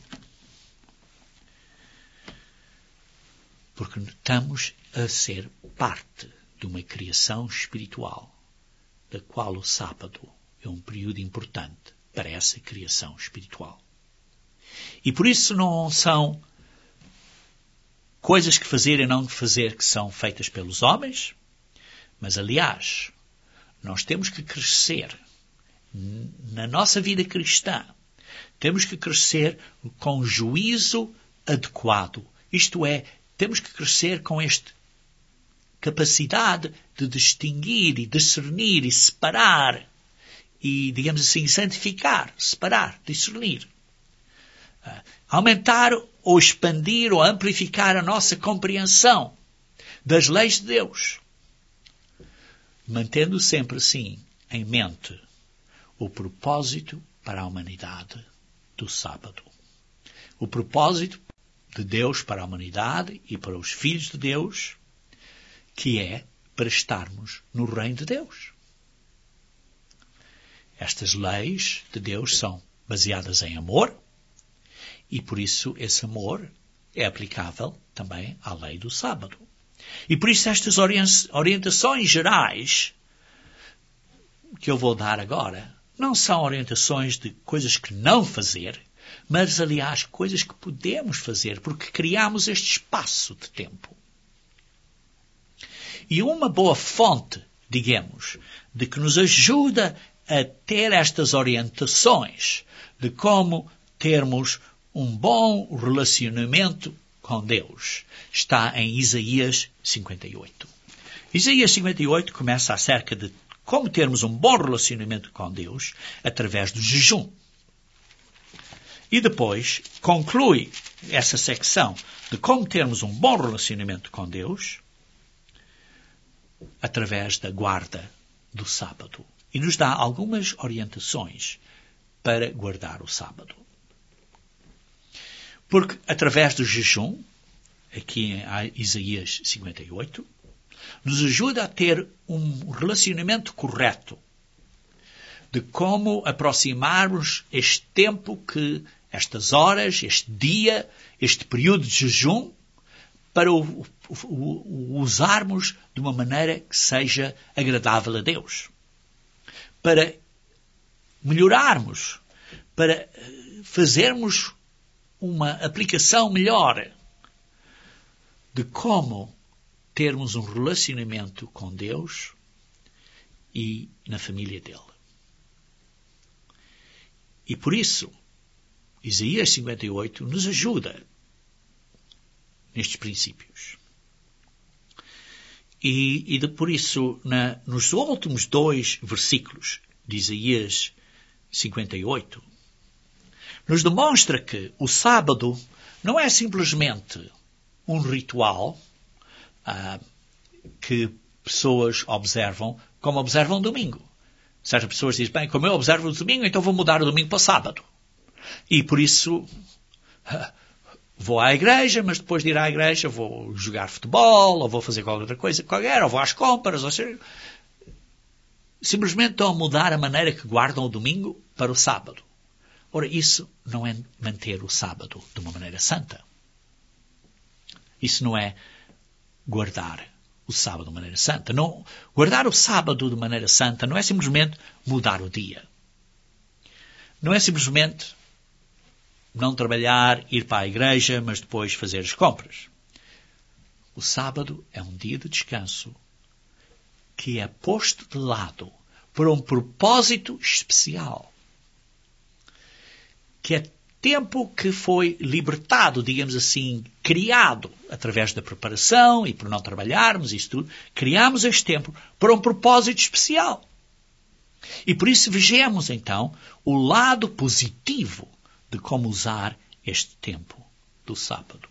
Porque estamos a ser parte de uma criação espiritual, da qual o sábado é um período importante para essa criação espiritual. E por isso não são coisas que fazer e não fazer que são feitas pelos homens, mas, aliás, nós temos que crescer na nossa vida cristã. Temos que crescer com juízo adequado. Isto é, temos que crescer com esta capacidade de distinguir e discernir e separar e, digamos assim, santificar, separar, discernir. Uh, aumentar ou expandir ou amplificar a nossa compreensão das leis de Deus. Mantendo sempre, assim, em mente o propósito para a humanidade do sábado. O propósito de Deus para a humanidade e para os filhos de Deus, que é para estarmos no reino de Deus. Estas leis de Deus são baseadas em amor e, por isso, esse amor é aplicável também à lei do sábado. E por isso estas orientações gerais que eu vou dar agora não são orientações de coisas que não fazer, mas, aliás, coisas que podemos fazer, porque criamos este espaço de tempo. E uma boa fonte, digamos, de que nos ajuda a ter estas orientações de como termos um bom relacionamento com Deus, está em Isaías cinquenta e oito. Isaías cinquenta e oito começa acerca de como termos um bom relacionamento com Deus através do jejum. E depois conclui essa secção de como termos um bom relacionamento com Deus através da guarda do sábado. E nos dá algumas orientações para guardar o sábado. Porque através do jejum, aqui em Isaías cinquenta e oito, nos ajuda a ter um relacionamento correto de como aproximarmos este tempo que, estas horas, este dia, este período de jejum, para o, o, o, o usarmos de uma maneira que seja agradável a Deus. Para melhorarmos, para fazermos uma aplicação melhor de como termos um relacionamento com Deus e na família dele. E por isso, Isaías cinquenta e oito nos ajuda nestes princípios. E, e de, por isso, na, nos últimos dois versículos de Isaías cinquenta e oito, nos demonstra que o sábado não é simplesmente um ritual ah, que pessoas observam como observam o domingo. Certas pessoas dizem, bem, como eu observo o domingo, então vou mudar o domingo para o sábado. E por isso ah, vou à igreja, mas depois de ir à igreja vou jogar futebol, ou vou fazer qualquer outra coisa qualquer, ou vou às compras, ou seja, simplesmente estão a mudar a maneira que guardam o domingo para o sábado. Ora, isso não é manter o sábado de uma maneira santa. Isso não é guardar o sábado de maneira santa. Não, guardar o sábado de maneira santa não é simplesmente mudar o dia. Não é simplesmente não trabalhar, ir para a igreja, mas depois fazer as compras. O sábado é um dia de descanso que é posto de lado por um propósito especial, que é tempo que foi libertado, digamos assim, criado através da preparação e por não trabalharmos isso tudo, criamos este tempo para um propósito especial. E por isso vejamos então o lado positivo de como usar este tempo do sábado.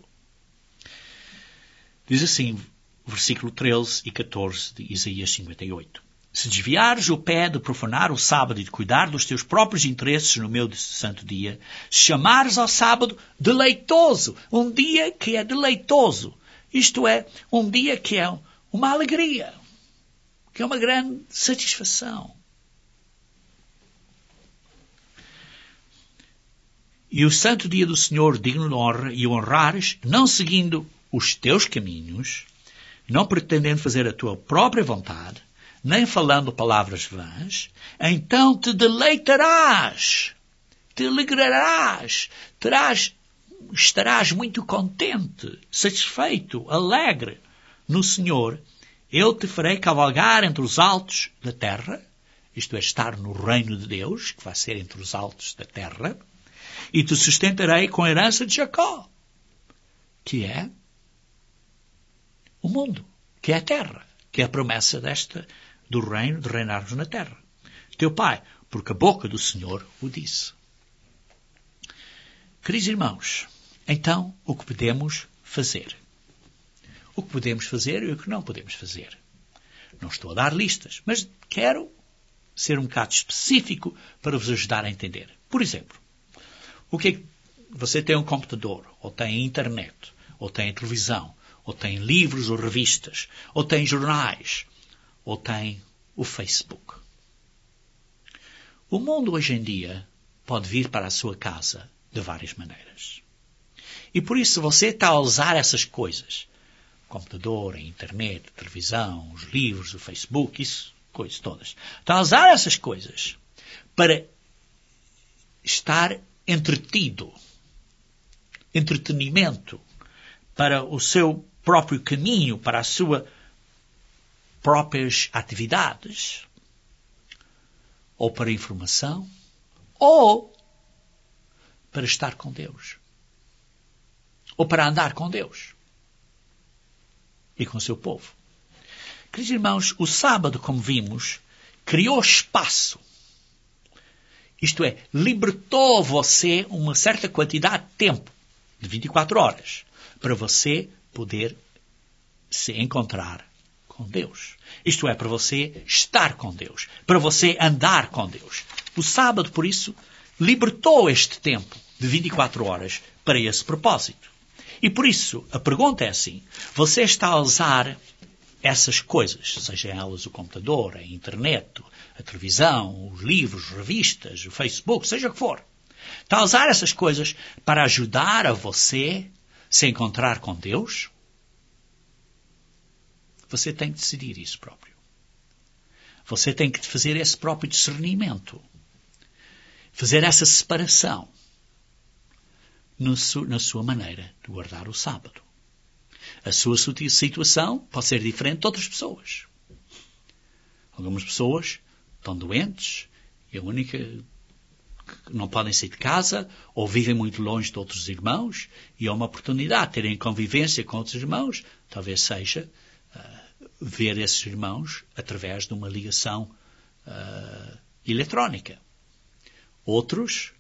Diz assim, versículo treze e catorze de Isaías cinquenta e oito. Se desviares o pé de profanar o sábado e de cuidar dos teus próprios interesses no meu santo dia, se chamares ao sábado deleitoso, um dia que é deleitoso, isto é, um dia que é uma alegria, que é uma grande satisfação. E o santo dia do Senhor digno de honra e o honrares, não seguindo os teus caminhos, não pretendendo fazer a tua própria vontade, nem falando palavras vãs, então te deleitarás, te alegrarás, terás, estarás muito contente, satisfeito, alegre no Senhor. Eu te farei cavalgar entre os altos da terra, isto é, estar no reino de Deus, que vai ser entre os altos da terra, e te sustentarei com a herança de Jacó, que é o mundo, que é a terra, que é a promessa desta, do reino, de reinarmos na terra. Teu pai, porque a boca do Senhor o disse. Queridos irmãos, então, o que podemos fazer? O que podemos fazer e o que não podemos fazer? Não estou a dar listas, mas quero ser um bocado específico para vos ajudar a entender. Por exemplo, o que é que você tem um computador, ou tem internet, ou tem televisão, ou tem livros ou revistas, ou tem jornais, ou tem o Facebook. O mundo hoje em dia pode vir para a sua casa de várias maneiras. E por isso você está a usar essas coisas, computador, a internet, a televisão, os livros, o Facebook, isso, coisas todas. Está a usar essas coisas para estar entretido, entretenimento, para o seu próprio caminho, para as suas próprias atividades, ou para informação, ou para estar com Deus, ou para andar com Deus e com o seu povo. Queridos irmãos, o sábado, como vimos, criou espaço. Isto é, libertou você uma certa quantidade de tempo, de vinte e quatro horas, para você poder se encontrar com Deus. Isto é, para você estar com Deus, para você andar com Deus. O sábado, por isso, libertou este tempo de vinte e quatro horas para esse propósito. E por isso, a pergunta é assim, você está a usar essas coisas, sejam elas o computador, a internet, a televisão, os livros, revistas, o Facebook, seja o que for. Está a usar essas coisas para ajudar a você se encontrar com Deus? Você tem que decidir isso próprio. Você tem que fazer esse próprio discernimento. Fazer essa separação no su, na sua maneira de guardar o sábado. A sua situação pode ser diferente de outras pessoas. Algumas pessoas estão doentes e a única que não podem sair de casa ou vivem muito longe de outros irmãos e é uma oportunidade de terem convivência com outros irmãos, talvez seja uh, ver esses irmãos através de uma ligação uh, eletrónica. Outros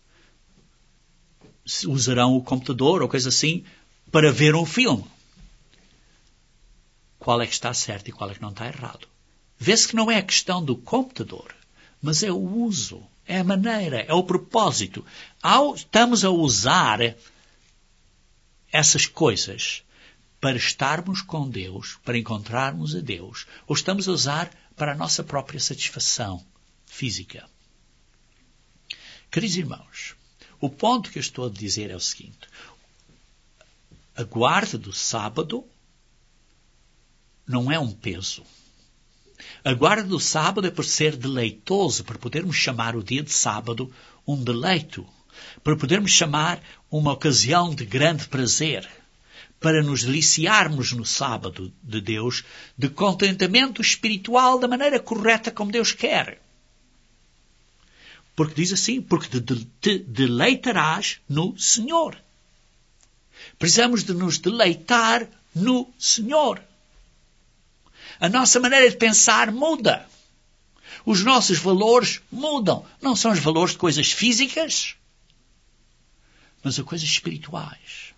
usarão o computador ou coisa assim para ver um filme. Qual é que está certo e qual é que não está errado? Vê-se que não é a questão do computador, mas é o uso, é a maneira, é o propósito. Ao, estamos a usar essas coisas para estarmos com Deus, para encontrarmos a Deus, ou estamos a usar para a nossa própria satisfação física. Queridos irmãos, o ponto que eu estou a dizer é o seguinte. A guarda do sábado não é um peso. A guarda do sábado é por ser deleitoso, para podermos chamar o dia de sábado um deleito, para podermos chamar uma ocasião de grande prazer, para nos deliciarmos no sábado de Deus, de contentamento espiritual da maneira correta como Deus quer. Porque diz assim, porque te deleitarás no Senhor. Precisamos de nos deleitar no Senhor. A nossa maneira de pensar muda. Os nossos valores mudam. Não são os valores de coisas físicas, mas de coisas espirituais.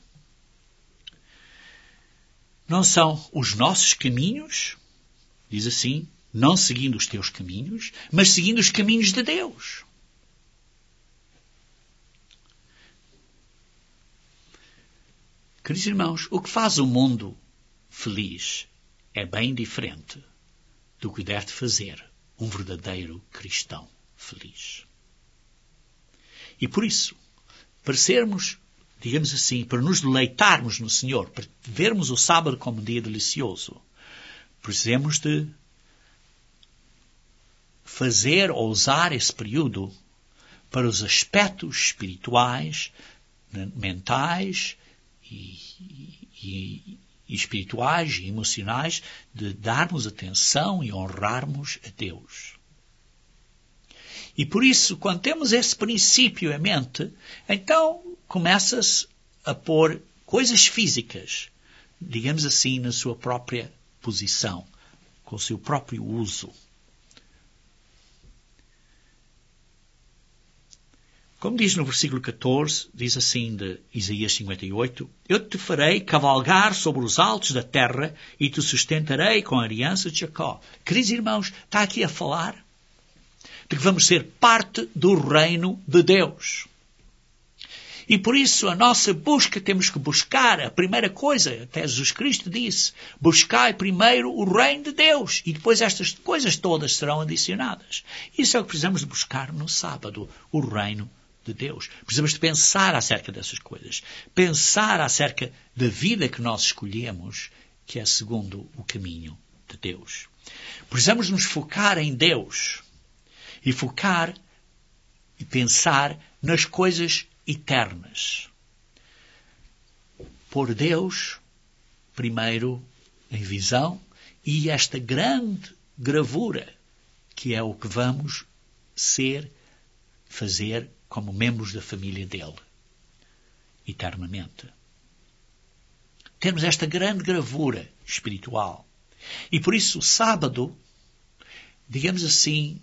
Não são os nossos caminhos, diz assim, não seguindo os teus caminhos, mas seguindo os caminhos de Deus. Queridos irmãos, o que faz o mundo feliz é bem diferente do que deve fazer um verdadeiro cristão feliz. E por isso, para sermos, digamos assim, para nos deleitarmos no Senhor, para vermos o sábado como um dia delicioso, precisamos de fazer ou usar esse período para os aspectos espirituais, mentais e, e, e espirituais e emocionais de darmos atenção e honrarmos a Deus. E por isso, quando temos esse princípio em mente, então começa-se a pôr coisas físicas, digamos assim, na sua própria posição, com o seu próprio uso. Como diz no versículo catorze, diz assim de Isaías cinquenta e oito, eu te farei cavalgar sobre os altos da terra e te sustentarei com a aliança de Jacó. Queridos irmãos, está aqui a falar de que vamos ser parte do reino de Deus. E por isso a nossa busca, temos que buscar a primeira coisa, até Jesus Cristo disse, buscai primeiro o reino de Deus e depois estas coisas todas serão adicionadas. Isso é o que precisamos de buscar no sábado, o reino de Deus. Precisamos de pensar acerca dessas coisas. Pensar acerca da vida que nós escolhemos, que é segundo o caminho de Deus. Precisamos nos focar em Deus e focar e pensar nas coisas eternas. Pôr Deus primeiro em visão e esta grande gravura que é o que vamos ser, fazer como membros da família dele, eternamente. Temos esta grande gravura espiritual. E por isso o sábado, digamos assim,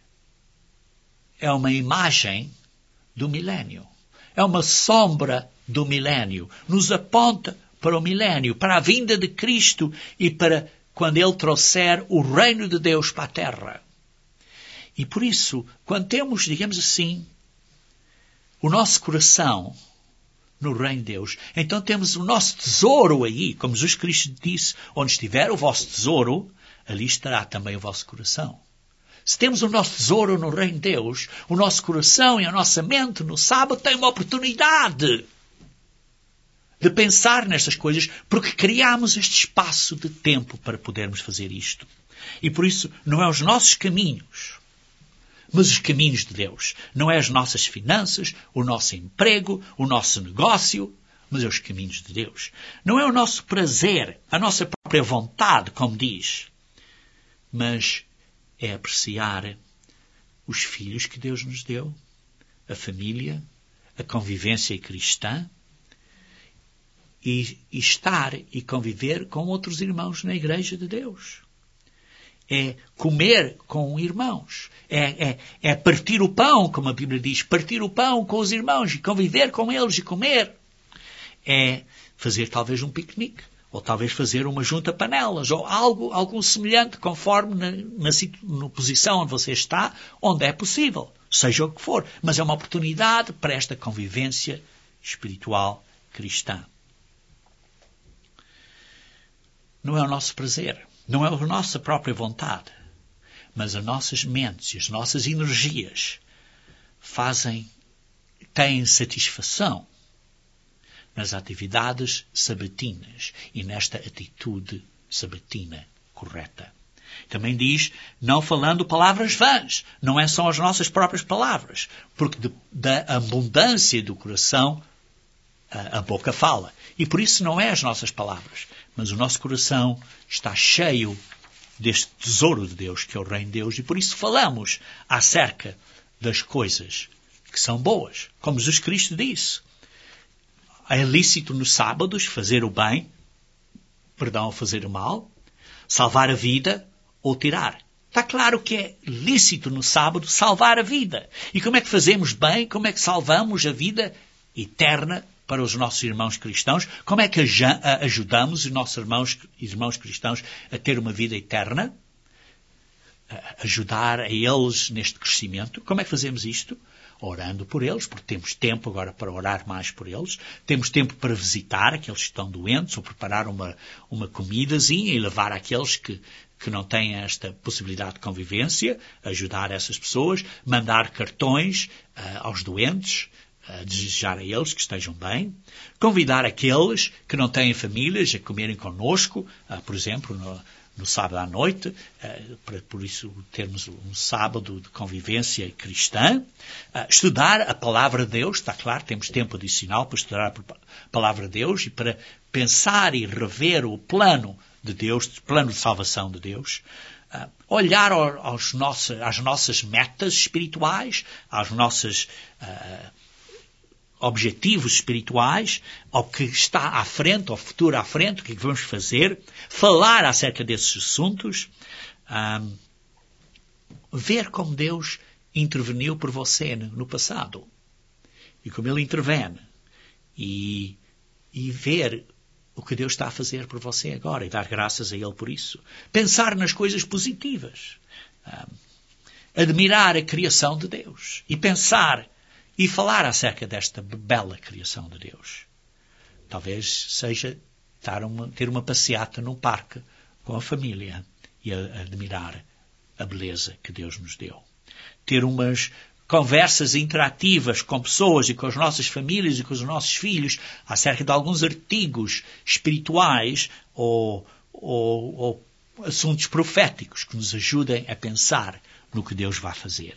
é uma imagem do milénio. É uma sombra do milénio. Nos aponta para o milénio, para a vinda de Cristo e para quando Ele trouxer o reino de Deus para a terra. E por isso, quando temos, digamos assim, o nosso coração no reino de Deus, então temos o nosso tesouro aí, como Jesus Cristo disse, onde estiver o vosso tesouro, ali estará também o vosso coração. Se temos o nosso tesouro no reino de Deus, o nosso coração e a nossa mente no sábado têm uma oportunidade de pensar nestas coisas, porque criamos este espaço de tempo para podermos fazer isto. E por isso não é os nossos caminhos, mas os caminhos de Deus. Não é as nossas finanças, o nosso emprego, o nosso negócio, mas é os caminhos de Deus. Não é o nosso prazer, a nossa própria vontade, como diz, mas é apreciar os filhos que Deus nos deu, a família, a convivência cristã e, e estar e conviver com outros irmãos na Igreja de Deus. É comer com irmãos. É, é, é partir o pão, como a Bíblia diz, partir o pão com os irmãos e conviver com eles e comer. É fazer talvez um piquenique. Ou talvez fazer uma junta panelas, ou algo, algo semelhante, conforme na, na, na posição onde você está, onde é possível, seja o que for. Mas é uma oportunidade para esta convivência espiritual cristã. Não é o nosso prazer, não é a nossa própria vontade, mas as nossas mentes e as nossas energias fazem, têm satisfação nas atividades sabatinas e nesta atitude sabatina correta. Também diz, não falando palavras vãs. Não é só as nossas próprias palavras. Porque de, da abundância do coração, a, a boca fala. E por isso não é as nossas palavras. Mas o nosso coração está cheio deste tesouro de Deus, que é o reino de Deus. E por isso falamos acerca das coisas que são boas. Como Jesus Cristo disse. É lícito nos sábados fazer o bem, perdão, fazer o mal, salvar a vida ou tirar. Está claro que é lícito no sábado salvar a vida. E como é que fazemos bem? Como é que salvamos a vida eterna para os nossos irmãos cristãos? Como é que ajudamos os nossos irmãos, irmãos cristãos a ter uma vida eterna? A ajudar a eles neste crescimento? Como é que fazemos isto? Orando por eles, porque temos tempo agora para orar mais por eles. Temos tempo para visitar aqueles que estão doentes ou preparar uma, uma comidazinha e levar aqueles que, que não têm esta possibilidade de convivência, ajudar essas pessoas, mandar cartões uh, aos doentes, uh, desejar a eles que estejam bem, convidar aqueles que não têm famílias a comerem connosco, uh, por exemplo, no, no sábado à noite, para por isso termos um sábado de convivência cristã. Estudar a palavra de Deus, está claro, temos tempo adicional para estudar a palavra de Deus e para pensar e rever o plano de Deus, o plano de salvação de Deus. Olhar aos nossos, às nossas metas espirituais, às nossas uh, objetivos espirituais, ao que está à frente, ao futuro à frente, o que vamos fazer, falar acerca desses assuntos, um, ver como Deus interveniu por você no passado e como Ele intervém e, e ver o que Deus está a fazer por você agora e dar graças a Ele por isso. Pensar nas coisas positivas, um, admirar a criação de Deus e pensar e falar acerca desta bela criação de Deus. Talvez seja dar uma, ter uma passeata num parque com a família e a, a admirar a beleza que Deus nos deu. Ter umas conversas interativas com pessoas e com as nossas famílias e com os nossos filhos acerca de alguns artigos espirituais ou, ou, ou assuntos proféticos que nos ajudem a pensar no que Deus vai fazer.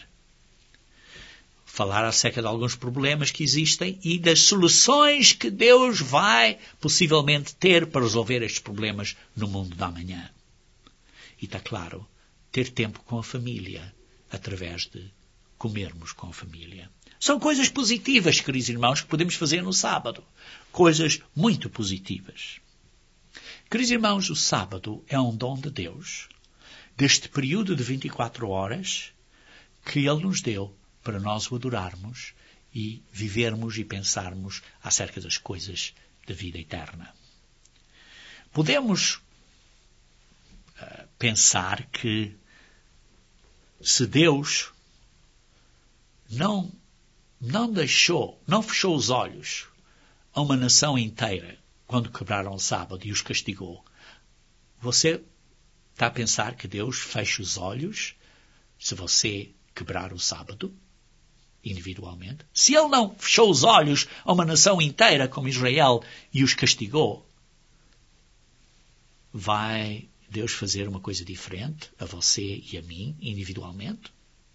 Falar acerca de alguns problemas que existem e das soluções que Deus vai possivelmente ter para resolver estes problemas no mundo da manhã. E está claro, ter tempo com a família através de comermos com a família. São coisas positivas, queridos irmãos, que podemos fazer no sábado. Coisas muito positivas. Queridos irmãos, o sábado é um dom de Deus, deste período de vinte e quatro horas que Ele nos deu para nós o adorarmos e vivermos e pensarmos acerca das coisas da vida eterna. Podemos uh, pensar que se Deus não, não deixou, não fechou os olhos a uma nação inteira quando quebraram o sábado e os castigou, você está a pensar que Deus fecha os olhos se você quebrar o sábado? Individualmente. Se Ele não fechou os olhos a uma nação inteira como Israel e os castigou, vai Deus fazer uma coisa diferente a você e a mim, individualmente?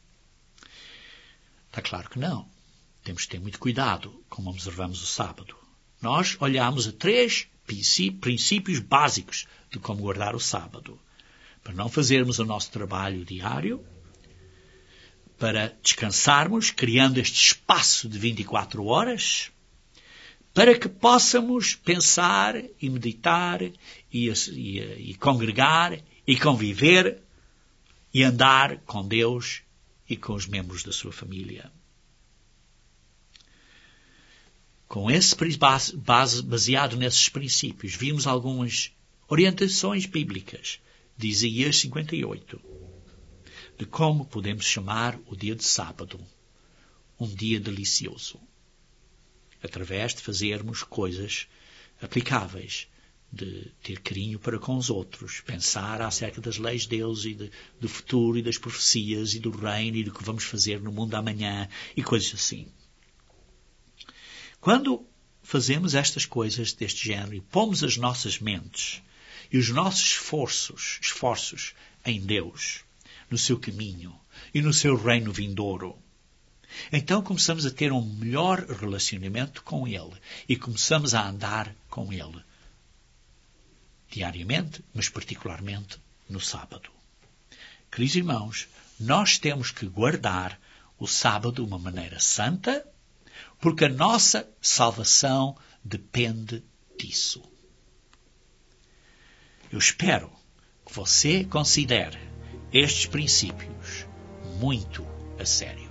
Está claro que não. Temos que ter muito cuidado como observamos o sábado. Nós olhamos a três princípios básicos de como guardar o sábado. Para não fazermos o nosso trabalho diário, para descansarmos, criando este espaço de vinte e quatro horas, para que possamos pensar e meditar e, e, e congregar e conviver e andar com Deus e com os membros da sua família. Com esse base, baseado nesses princípios, vimos algumas orientações bíblicas de Isaías cinquenta e oito. De como podemos chamar o dia de sábado um dia delicioso, através de fazermos coisas aplicáveis, de ter carinho para com os outros, pensar acerca das leis de Deus e de, do futuro e das profecias e do reino e do que vamos fazer no mundo amanhã e coisas assim. Quando fazemos estas coisas deste género e pomos as nossas mentes e os nossos esforços, esforços em Deus, no seu caminho e no seu reino vindouro, então começamos a ter um melhor relacionamento com Ele e começamos a andar com Ele diariamente, mas particularmente no sábado. Queridos irmãos, nós temos que guardar o sábado de uma maneira santa, porque a nossa salvação depende disso. Eu espero que você considere estes princípios muito a sério.